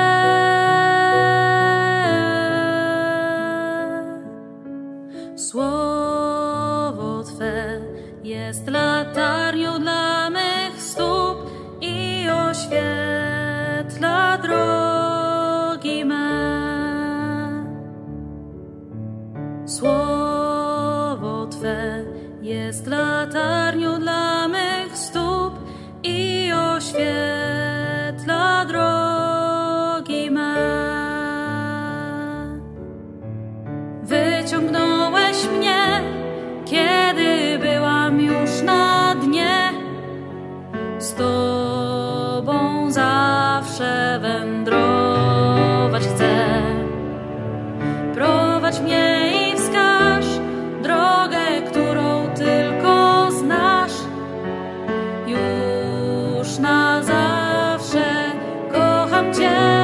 Słowo Twe jest latarnią dla mych stóp i oświetla drogi me. Słowo Twe jest latarnią dla mych stóp i oświetla drogi me. Wyciągnąłeś mnie, kiedy byłam już na dnie. Z Tobą zawsze wędrować chcę. Prowadź mnie i wskaż drogę, którą tylko znasz. Już na zawsze kocham Cię.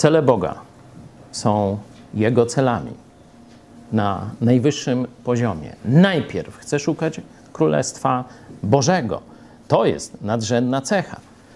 Cele Boga są Jego celami na najwyższym poziomie. Najpierw chcę szukać Królestwa Bożego. To jest nadrzędna cecha.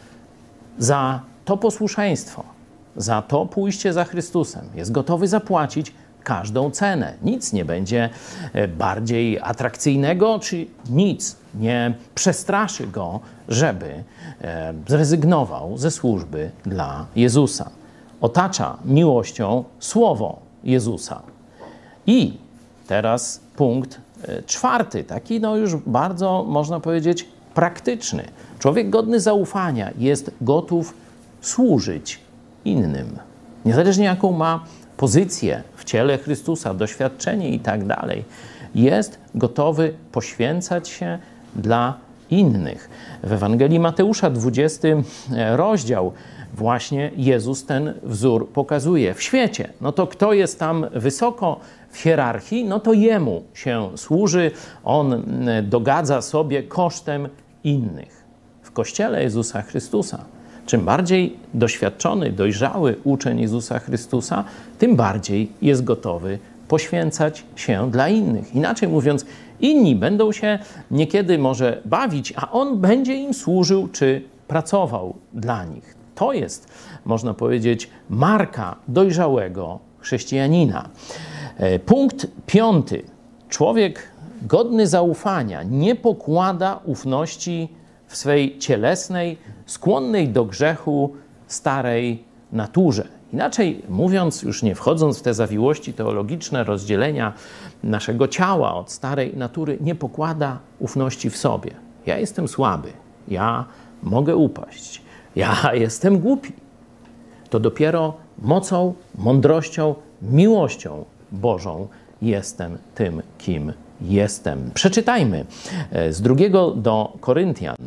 Za to posłuszeństwo, za to pójście za Chrystusem jest gotowy zapłacić każdą cenę. Nic nie będzie bardziej atrakcyjnego, czy nic nie przestraszy go, żeby zrezygnował ze służby dla Jezusa. Otacza miłością słowo Jezusa. I teraz punkt czwarty, taki już bardzo, można powiedzieć, praktyczny. Człowiek godny zaufania jest gotów służyć innym. Niezależnie jaką ma pozycję w ciele Chrystusa, doświadczenie i tak dalej, jest gotowy poświęcać się dla innych. W Ewangelii Mateusza, 20 rozdział, właśnie Jezus ten wzór pokazuje. W świecie, no to kto jest tam wysoko w hierarchii, no to jemu się służy, on dogadza sobie kosztem innych. W Kościele Jezusa Chrystusa, czym bardziej doświadczony, dojrzały uczeń Jezusa Chrystusa, tym bardziej jest gotowy poświęcać się dla innych. Inaczej mówiąc, inni będą się niekiedy może bawić, a on będzie im służył czy pracował dla nich. To jest, można powiedzieć, marka dojrzałego chrześcijanina. Punkt 5. Człowiek godny zaufania nie pokłada ufności w swej cielesnej, skłonnej do grzechu starej naturze. Inaczej mówiąc, już nie wchodząc w te zawiłości teologiczne, rozdzielenia naszego ciała od starej natury, nie pokłada ufności w sobie. Ja jestem słaby, ja mogę upaść, ja jestem głupi. To dopiero mocą, mądrością, miłością Bożą jestem tym, kim jestem. Przeczytajmy z 2 do Koryntian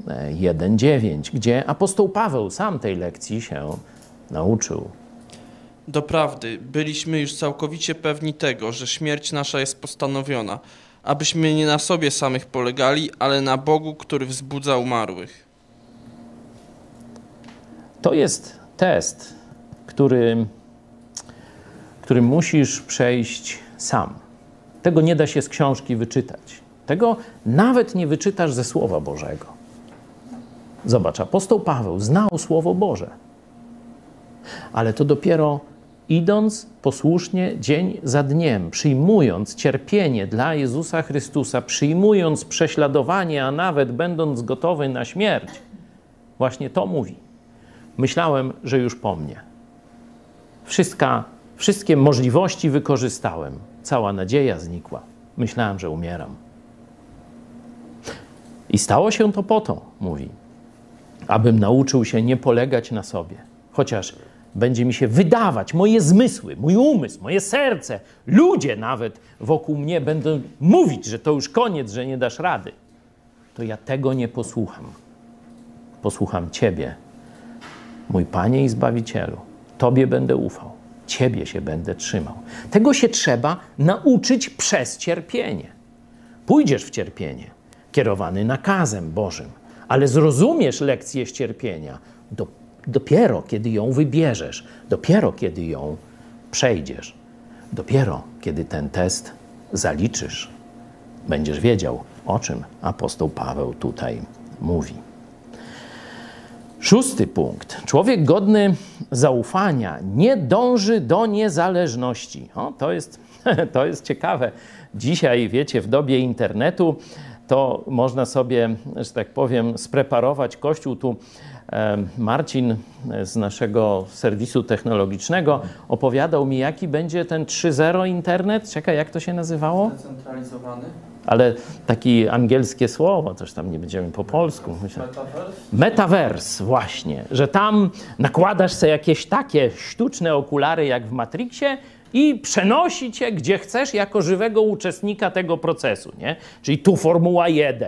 1:9, gdzie apostoł Paweł sam tej lekcji się nauczył. Doprawdy, byliśmy już całkowicie pewni tego, że śmierć nasza jest postanowiona, abyśmy nie na sobie samych polegali, ale na Bogu, który wzbudza umarłych. To jest test, który musisz przejść sam. Tego nie da się z książki wyczytać. Tego nawet nie wyczytasz ze Słowa Bożego. Zobacz, apostoł Paweł znał Słowo Boże, ale to dopiero idąc posłusznie dzień za dniem, przyjmując cierpienie dla Jezusa Chrystusa, przyjmując prześladowanie, a nawet będąc gotowy na śmierć, właśnie to mówi. Myślałem, że już po mnie. Wszystkie możliwości wykorzystałem. Cała nadzieja znikła. Myślałem, że umieram. I stało się to po to, mówi, abym nauczył się nie polegać na sobie. Chociaż będzie mi się wydawać, moje zmysły, mój umysł, moje serce, ludzie nawet wokół mnie będą mówić, że to już koniec, że nie dasz rady. To ja tego nie posłucham. Posłucham Ciebie, mój Panie i Zbawicielu. Tobie będę ufał. Ciebie się będę trzymał. Tego się trzeba nauczyć przez cierpienie. Pójdziesz w cierpienie, kierowany nakazem Bożym, ale zrozumiesz lekcję z cierpienia dopiero, kiedy ją wybierzesz, dopiero, kiedy ją przejdziesz, dopiero, kiedy ten test zaliczysz. Będziesz wiedział, o czym apostoł Paweł tutaj mówi. 6. punkt. Człowiek godny zaufania nie dąży do niezależności. To jest ciekawe. Dzisiaj, wiecie, w dobie internetu to można sobie, że tak powiem, spreparować kościół. Tu Marcin z naszego serwisu technologicznego opowiadał mi, jaki będzie ten 3.0 internet. Czekaj, jak to się nazywało? Zdecentralizowany. Ale takie angielskie słowo, też tam nie będziemy po polsku. Metaverse, właśnie. Że tam nakładasz sobie jakieś takie sztuczne okulary jak w Matrixie i przenosi cię gdzie chcesz jako żywego uczestnika tego procesu, nie? Czyli tu Formuła 1,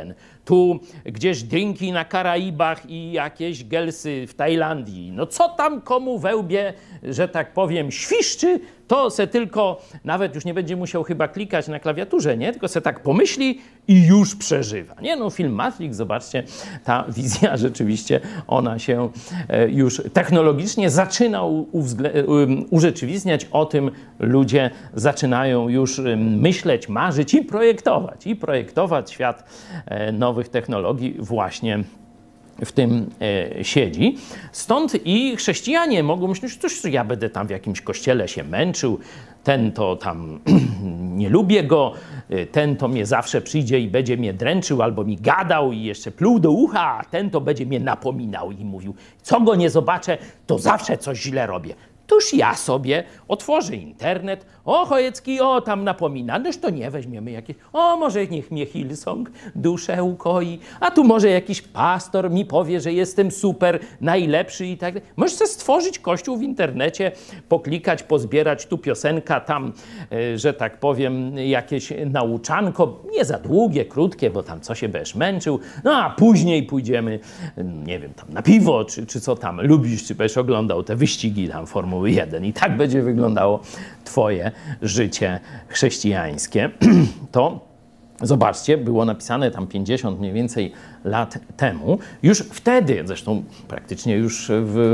tu gdzieś drinki na Karaibach i jakieś gelsy w Tajlandii. No co tam komu we łbie, że tak powiem, świszczy, to se tylko, nawet już nie będzie musiał chyba klikać na klawiaturze, nie? Tylko se tak pomyśli i już przeżywa. Nie no, film Matrix, zobaczcie, ta wizja rzeczywiście, ona się już technologicznie zaczyna urzeczywistniać. O tym ludzie zaczynają już myśleć, marzyć i projektować świat nowych technologii właśnie w tym siedzi. Stąd i chrześcijanie mogą myśleć, że ja będę tam w jakimś kościele się męczył, ten to tam nie lubię go, ten to mnie zawsze przyjdzie i będzie mnie dręczył albo mi gadał i jeszcze pluł do ucha, a ten to będzie mnie napominał i mówił, co go nie zobaczę, to zawsze coś źle robię. Tuż ja sobie otworzę internet, o Chojecki, o tam napomina, noż to nie weźmiemy jakieś, o może niech mnie Hillsong duszę ukoi, a tu może jakiś pastor mi powie, że jestem super, najlepszy i tak dalej. Możesz sobie stworzyć kościół w internecie, poklikać, pozbierać tu piosenka, tam, że tak powiem, jakieś nauczanko, nie za długie, krótkie, bo tam co się będziesz męczył, no a później pójdziemy, nie wiem, tam na piwo, czy co tam lubisz, czy będziesz oglądał te wyścigi tam Formuły 1 i tak będzie wyglądało twoje życie chrześcijańskie. To zobaczcie, było napisane tam 50 mniej więcej lat temu. Już wtedy, zresztą praktycznie już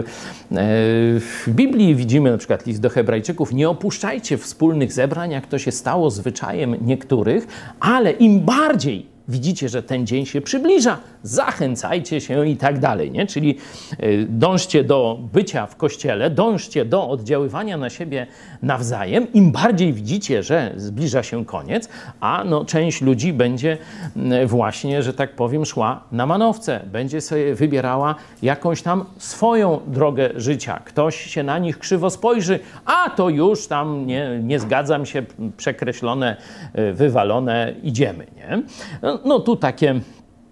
w Biblii widzimy na przykład list do Hebrajczyków, nie opuszczajcie wspólnych zebrań, jak to się stało zwyczajem niektórych, ale im bardziej widzicie, że ten dzień się przybliża, zachęcajcie się i tak dalej, nie? Czyli dążcie do bycia w kościele, dążcie do oddziaływania na siebie nawzajem. Im bardziej widzicie, że zbliża się koniec, a no, część ludzi będzie właśnie, że tak powiem, szła na manowce, będzie sobie wybierała jakąś tam swoją drogę życia. Ktoś się na nich krzywo spojrzy, a to już tam nie zgadzam się, przekreślone, wywalone, idziemy, nie? No tu takie,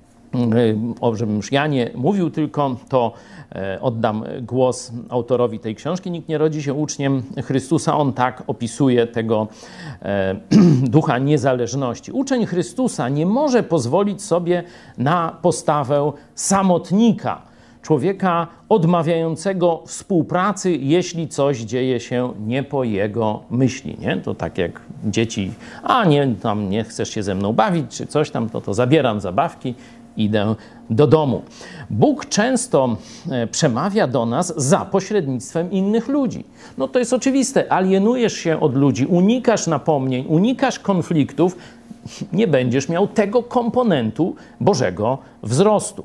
żebym już ja nie mówił, tylko to oddam głos autorowi tej książki. Nikt nie rodzi się uczniem Chrystusa. On tak opisuje tego ducha niezależności. Uczeń Chrystusa nie może pozwolić sobie na postawę samotnika, człowieka odmawiającego współpracy, jeśli coś dzieje się nie po jego myśli. Nie? To tak jak dzieci, a nie, tam nie chcesz się ze mną bawić, czy coś tam, to zabieram zabawki, idę do domu. Bóg często przemawia do nas za pośrednictwem innych ludzi. No to jest oczywiste, alienujesz się od ludzi, unikasz napomnień, unikasz konfliktów, nie będziesz miał tego komponentu Bożego wzrostu.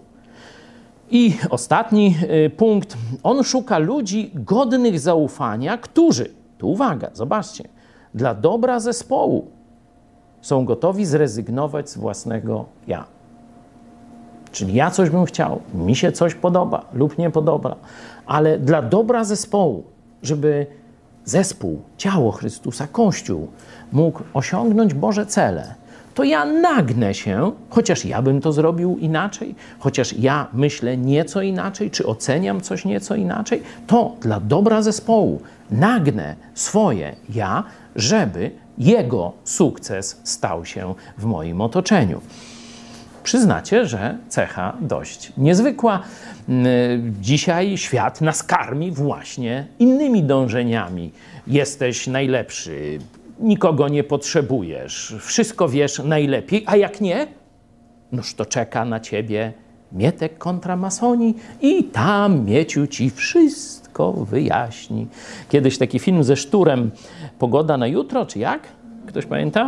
I ostatni punkt. On szuka ludzi godnych zaufania, którzy, tu uwaga, zobaczcie, dla dobra zespołu są gotowi zrezygnować z własnego ja. Czyli ja coś bym chciał, mi się coś podoba lub nie podoba, ale dla dobra zespołu, żeby zespół, ciało Chrystusa, Kościół mógł osiągnąć Boże cele, to ja nagnę się, chociaż ja bym to zrobił inaczej, chociaż ja myślę nieco inaczej, czy oceniam coś nieco inaczej, to dla dobra zespołu nagnę swoje ja, żeby jego sukces stał się w moim otoczeniu. Przyznacie, że cecha dość niezwykła. Dzisiaj świat nas karmi właśnie innymi dążeniami. Jesteś najlepszy, nikogo nie potrzebujesz, wszystko wiesz najlepiej, a jak nie, noż to czeka na ciebie Mietek kontra masoni i tam Mieciu ci wszystko wyjaśni. Kiedyś taki film ze Szturem, Pogoda na jutro, czy jak? Ktoś pamięta?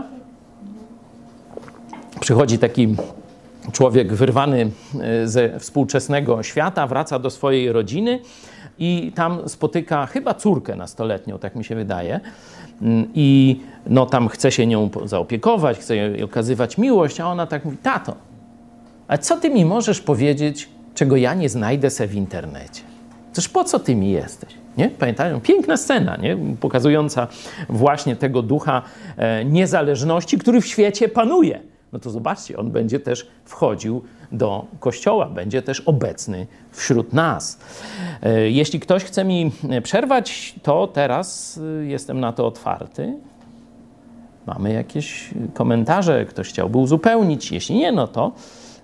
Przychodzi taki człowiek wyrwany ze współczesnego świata, wraca do swojej rodziny i tam spotyka chyba córkę nastoletnią, tak mi się wydaje. I no tam chce się nią zaopiekować, chce jej okazywać miłość, a ona tak mówi: tato, a co ty mi możesz powiedzieć, czego ja nie znajdę se w internecie? Toż po co ty mi jesteś? Nie? Pamiętają? Piękna scena, nie? Pokazująca właśnie tego ducha niezależności, który w świecie panuje. No to zobaczcie, on będzie też wchodził do Kościoła, będzie też obecny wśród nas. Jeśli ktoś chce mi przerwać, to teraz jestem na to otwarty. Mamy jakieś komentarze, ktoś chciałby uzupełnić. Jeśli nie, no to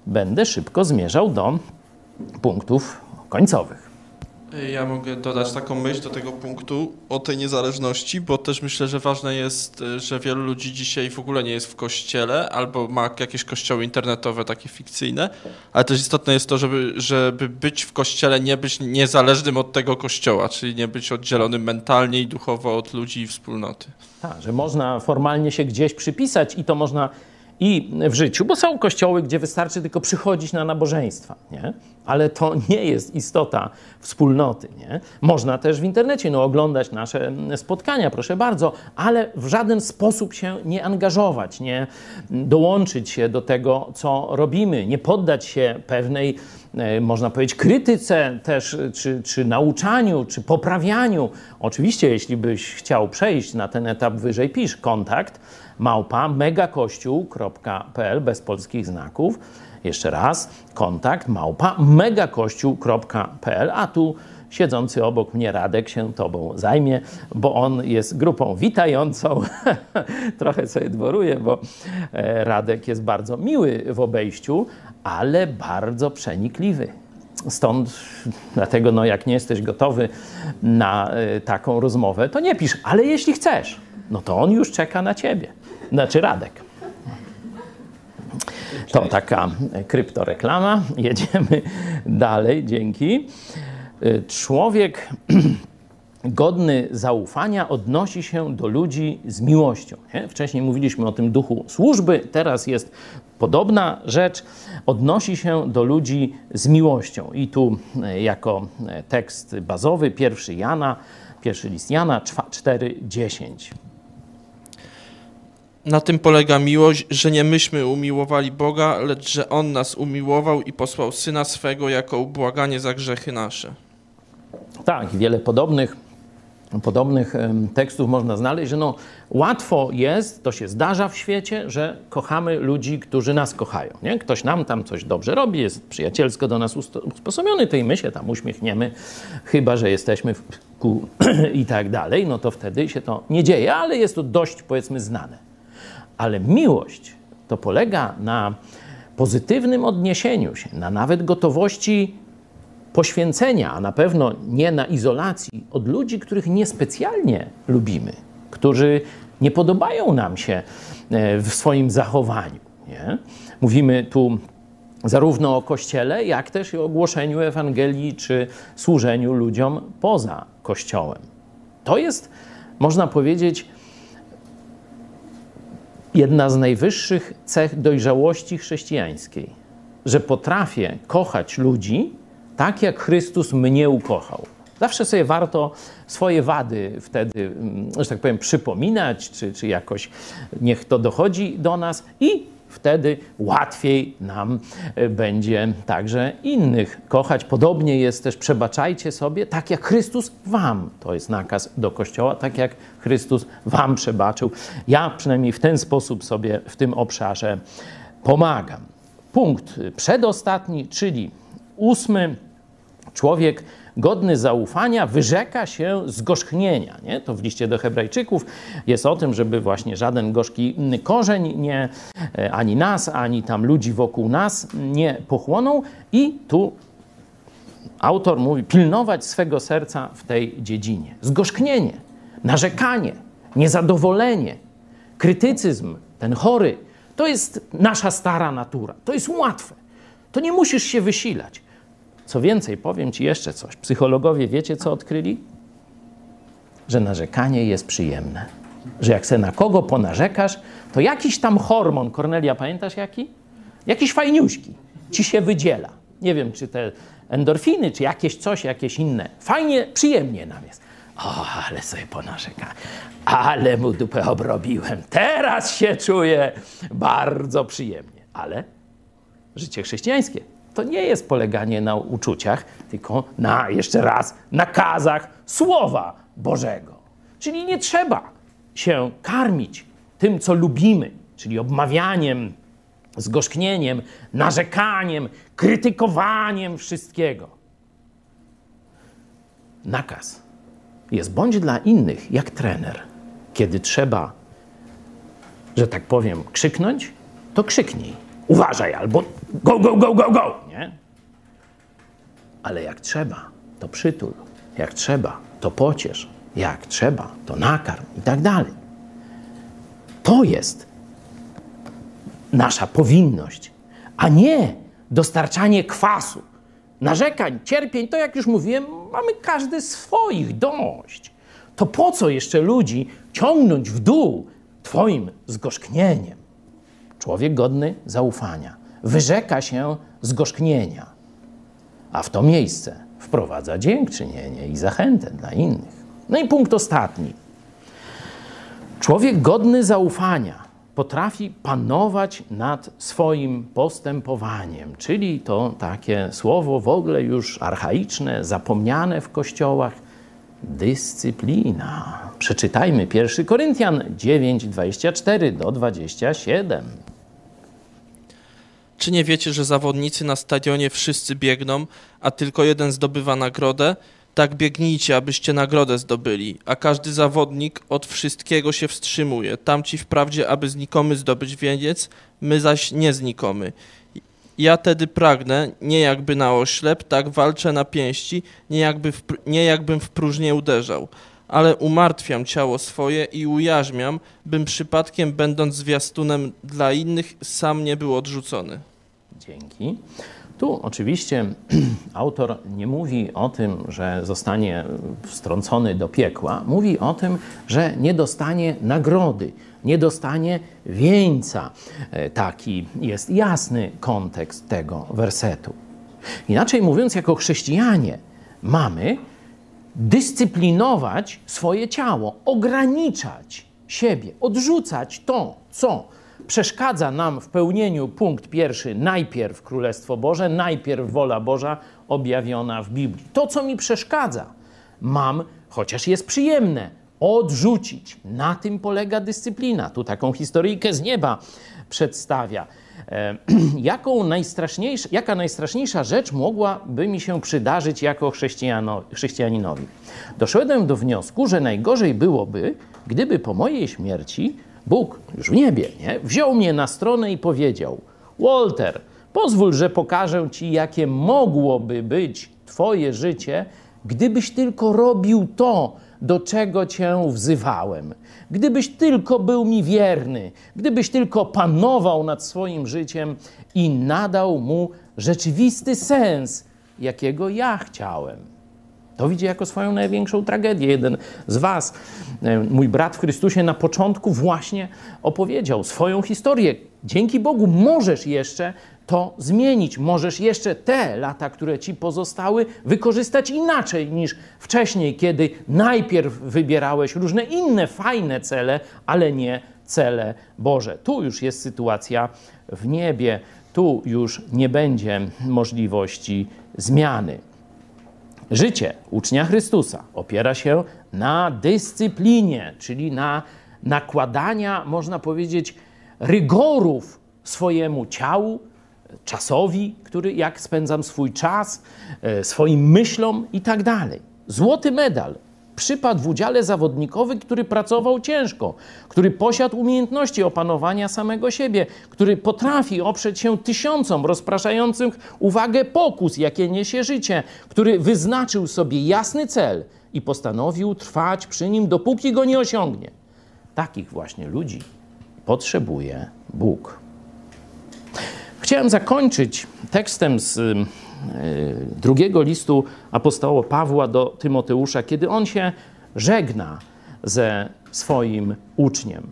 będę szybko zmierzał do punktów końcowych. Ja mogę dodać taką myśl do tego punktu o tej niezależności, bo też myślę, że ważne jest, że wielu ludzi dzisiaj w ogóle nie jest w kościele albo ma jakieś kościoły internetowe, takie fikcyjne, ale też istotne jest to, żeby być w kościele, nie być niezależnym od tego kościoła, czyli nie być oddzielonym mentalnie i duchowo od ludzi i wspólnoty. Tak, że można formalnie się gdzieś przypisać i to można i w życiu, bo są kościoły, gdzie wystarczy tylko przychodzić na nabożeństwa, nie? Ale to nie jest istota wspólnoty, nie? Można też w internecie oglądać nasze spotkania, proszę bardzo, ale w żaden sposób się nie angażować, nie dołączyć się do tego, co robimy, nie poddać się pewnej, można powiedzieć, krytyce też, czy nauczaniu, czy poprawianiu. Oczywiście, jeśli byś chciał przejść na ten etap wyżej, pisz kontakt @megakościół.pl bez polskich znaków. Jeszcze raz, kontakt @megakościół.pl, a tu siedzący obok mnie Radek się tobą zajmie, bo on jest grupą witającą. Trochę sobie dworuję, bo Radek jest bardzo miły w obejściu, ale bardzo przenikliwy. Stąd, dlatego jak nie jesteś gotowy na taką rozmowę, to nie pisz, ale jeśli chcesz, no to on już czeka na ciebie. Znaczy Radek. To taka kryptoreklama. Jedziemy dalej, dzięki. Człowiek godny zaufania odnosi się do ludzi z miłością. Nie? Wcześniej mówiliśmy o tym duchu służby, teraz jest podobna rzecz. Odnosi się do ludzi z miłością. I tu jako tekst bazowy, pierwszy list Jana 4:10. Na tym polega miłość, że nie myśmy umiłowali Boga, lecz że On nas umiłował i posłał Syna swego jako ubłaganie za grzechy nasze. Tak, wiele podobnych tekstów można znaleźć, że łatwo jest, to się zdarza w świecie, że kochamy ludzi, którzy nas kochają. Nie? Ktoś nam tam coś dobrze robi, jest przyjacielsko do nas usposobiony, to i my się tam uśmiechniemy, chyba że jesteśmy w i tak dalej, no to wtedy się to nie dzieje, ale jest to dość, powiedzmy, znane. Ale miłość to polega na pozytywnym odniesieniu się, na nawet gotowości poświęcenia, a na pewno nie na izolacji od ludzi, których niespecjalnie lubimy, którzy nie podobają nam się w swoim zachowaniu. Nie? Mówimy tu zarówno o Kościele, jak też i o głoszeniu Ewangelii czy służeniu ludziom poza Kościołem. To jest, można powiedzieć, jedna z najwyższych cech dojrzałości chrześcijańskiej, że potrafię kochać ludzi tak, jak Chrystus mnie ukochał. Zawsze sobie warto swoje wady wtedy, że tak powiem, przypominać, czy jakoś niech to dochodzi do nas i wtedy łatwiej nam będzie także innych kochać. Podobnie jest też, przebaczajcie sobie, tak jak Chrystus wam. To jest nakaz do Kościoła, tak jak Chrystus wam przebaczył. Ja przynajmniej w ten sposób sobie w tym obszarze pomagam. Punkt przedostatni, czyli 8. Człowiek godny zaufania wyrzeka się zgorzknienia. Nie? To w liście do Hebrajczyków jest o tym, żeby właśnie żaden gorzki korzeń ani nas, ani tam ludzi wokół nas nie pochłonął. I tu autor mówi, pilnować swego serca w tej dziedzinie. Zgorzknienie, narzekanie, niezadowolenie, krytycyzm, ten chory, to jest nasza stara natura. To jest łatwe. To nie musisz się wysilać. Co więcej, powiem ci jeszcze coś. Psychologowie wiecie, co odkryli? Że narzekanie jest przyjemne. Że jak se na kogo ponarzekasz, to jakiś tam hormon, Kornelia, pamiętasz jaki? Jakiś fajniuśki ci się wydziela. Nie wiem, czy te endorfiny, czy jakieś coś, jakieś inne. Fajnie, przyjemnie nam jest. O, ale sobie ponarzeka. Ale mu dupę obrobiłem. Teraz się czuję bardzo przyjemnie. Ale życie chrześcijańskie to nie jest poleganie na uczuciach, tylko na, jeszcze raz, nakazach Słowa Bożego. Czyli nie trzeba się karmić tym, co lubimy, czyli obmawianiem, zgorzknieniem, narzekaniem, krytykowaniem wszystkiego. Nakaz jest bądź dla innych jak trener. Kiedy trzeba, że tak powiem, krzyknąć, to krzyknij. uważaj, albo go, go, go, go, go, nie? Ale jak trzeba, to przytul, jak trzeba, to pociesz, jak trzeba, to nakarm i tak dalej. To jest nasza powinność, a nie dostarczanie kwasu, narzekań, cierpień. To jak już mówiłem, mamy każdy swoich dość. To po co jeszcze ludzi ciągnąć w dół twoim zgorzknieniem? Człowiek godny zaufania wyrzeka się zgorzknienia, a w to miejsce wprowadza dziękczynienie i zachętę dla innych. No i punkt ostatni. Człowiek godny zaufania potrafi panować nad swoim postępowaniem, czyli to takie słowo w ogóle już archaiczne, zapomniane w kościołach, dyscyplina. Przeczytajmy 1 Koryntian 9, 24-27. Czy nie wiecie, że zawodnicy na stadionie wszyscy biegną, a tylko jeden zdobywa nagrodę? Tak biegnijcie, abyście nagrodę zdobyli, a każdy zawodnik od wszystkiego się wstrzymuje. Tamci wprawdzie, aby znikomy zdobyć wieniec, my zaś nie znikomy. Ja tedy pragnę, nie jakby na oślep, tak walczę na pięści, nie jakbym w próżnię uderzał, ale umartwiam ciało swoje i ujarzmiam, bym przypadkiem, będąc zwiastunem dla innych, sam nie był odrzucony. Dzięki. Tu oczywiście autor nie mówi o tym, że zostanie wtrącony do piekła. Mówi o tym, że nie dostanie nagrody, nie dostanie wieńca. Taki jest jasny kontekst tego wersetu. Inaczej mówiąc, jako chrześcijanie mamy dyscyplinować swoje ciało, ograniczać siebie, odrzucać to, co przeszkadza nam w pełnieniu, punkt pierwszy, najpierw Królestwo Boże, najpierw wola Boża objawiona w Biblii. To, co mi przeszkadza, mam, chociaż jest przyjemne, odrzucić. Na tym polega dyscyplina. Tu taką historyjkę z nieba przedstawia. Jaka najstraszniejsza rzecz mogłaby mi się przydarzyć jako chrześcijaninowi? Doszedłem do wniosku, że najgorzej byłoby, gdyby po mojej śmierci Bóg, już w niebie, nie, wziął mnie na stronę i powiedział: Walter, pozwól, że pokażę ci, jakie mogłoby być twoje życie, gdybyś tylko robił to, do czego cię wzywałem. Gdybyś tylko był mi wierny, gdybyś tylko panował nad swoim życiem i nadał mu rzeczywisty sens, jakiego ja chciałem. To widzi jako swoją największą tragedię. Jeden z was, mój brat w Chrystusie, na początku właśnie opowiedział swoją historię. Dzięki Bogu możesz jeszcze to zmienić. Możesz jeszcze te lata, które ci pozostały, wykorzystać inaczej niż wcześniej, kiedy najpierw wybierałeś różne inne fajne cele, ale nie cele Boże. Tu już jest sytuacja w niebie. Tu już nie będzie możliwości zmiany. Życie ucznia Chrystusa opiera się na dyscyplinie, czyli na nakładania, można powiedzieć, rygorów swojemu ciału, czasowi, jak spędzam swój czas, swoim myślom i tak dalej. Złoty medal przypadł w udziale zawodnikowi, który pracował ciężko, który posiadł umiejętności opanowania samego siebie, który potrafi oprzeć się tysiącom rozpraszających uwagę pokus, jakie niesie życie, który wyznaczył sobie jasny cel i postanowił trwać przy nim, dopóki go nie osiągnie. Takich właśnie ludzi potrzebuje Bóg. Chciałem zakończyć tekstem z drugiego listu apostoła Pawła do Tymoteusza, kiedy on się żegna ze swoim uczniem.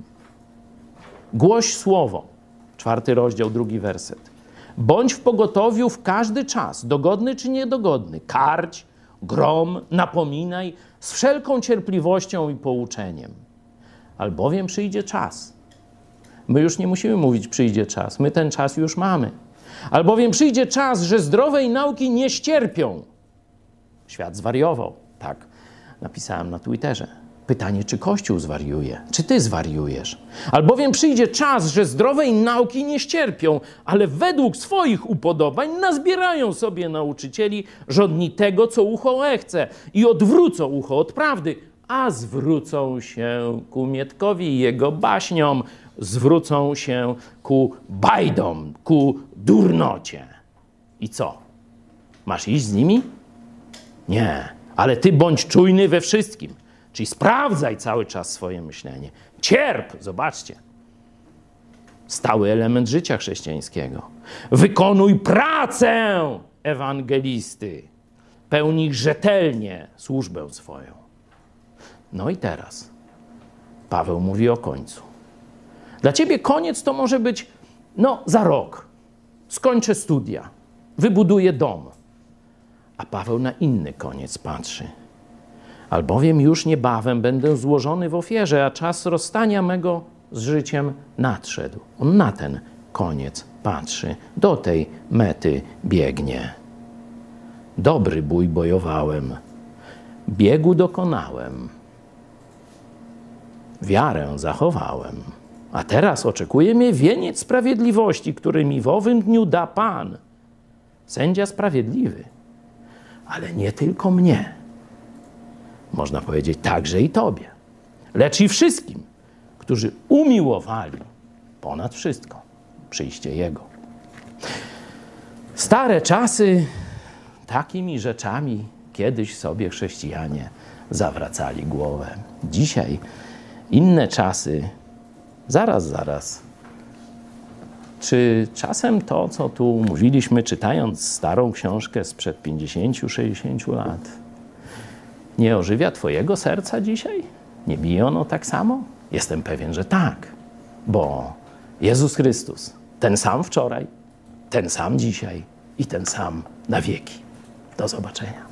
Głoś słowo, 4 rozdział, 2 werset. Bądź w pogotowiu w każdy czas, dogodny czy niedogodny, karć, grom, napominaj z wszelką cierpliwością i pouczeniem. Albowiem przyjdzie czas. My już nie musimy mówić przyjdzie czas, my ten czas już mamy. Albowiem przyjdzie czas, że zdrowej nauki nie ścierpią. Świat zwariował. Tak napisałem na Twitterze. Pytanie, czy Kościół zwariuje? Czy ty zwariujesz? Albowiem przyjdzie czas, że zdrowej nauki nie ścierpią, ale według swoich upodobań nazbierają sobie nauczycieli żądni tego, co ucho chce i odwrócą ucho od prawdy, a zwrócą się ku Mietkowi i jego baśniom. zwrócą się ku bajdom, ku durnocie. I co? Masz iść z nimi? Nie, ale ty bądź czujny we wszystkim. Czyli sprawdzaj cały czas swoje myślenie. Cierp, zobaczcie. Stały element życia chrześcijańskiego. Wykonuj pracę ewangelisty. Pełnij rzetelnie służbę swoją. No i teraz Paweł mówi o końcu. Dla ciebie koniec to może być, za rok. Skończę studia, wybuduję dom. A Paweł na inny koniec patrzy. Albowiem już niebawem będę złożony w ofierze, a czas rozstania mego z życiem nadszedł. On na ten koniec patrzy. Do tej mety biegnie. Dobry bój bojowałem. Biegu dokonałem. Wiarę zachowałem. A teraz oczekuje mnie wieniec sprawiedliwości, który mi w owym dniu da Pan. Sędzia sprawiedliwy. Ale nie tylko mnie. Można powiedzieć także i tobie. Lecz i wszystkim, którzy umiłowali ponad wszystko przyjście Jego. Stare czasy takimi rzeczami kiedyś sobie chrześcijanie zawracali głowę. Dzisiaj inne czasy. Zaraz. Czy czasem to, co tu mówiliśmy, czytając starą książkę sprzed 50-60 lat, nie ożywia twojego serca dzisiaj? Nie bije ono tak samo? Jestem pewien, że tak, bo Jezus Chrystus, ten sam wczoraj, ten sam dzisiaj i ten sam na wieki. Do zobaczenia.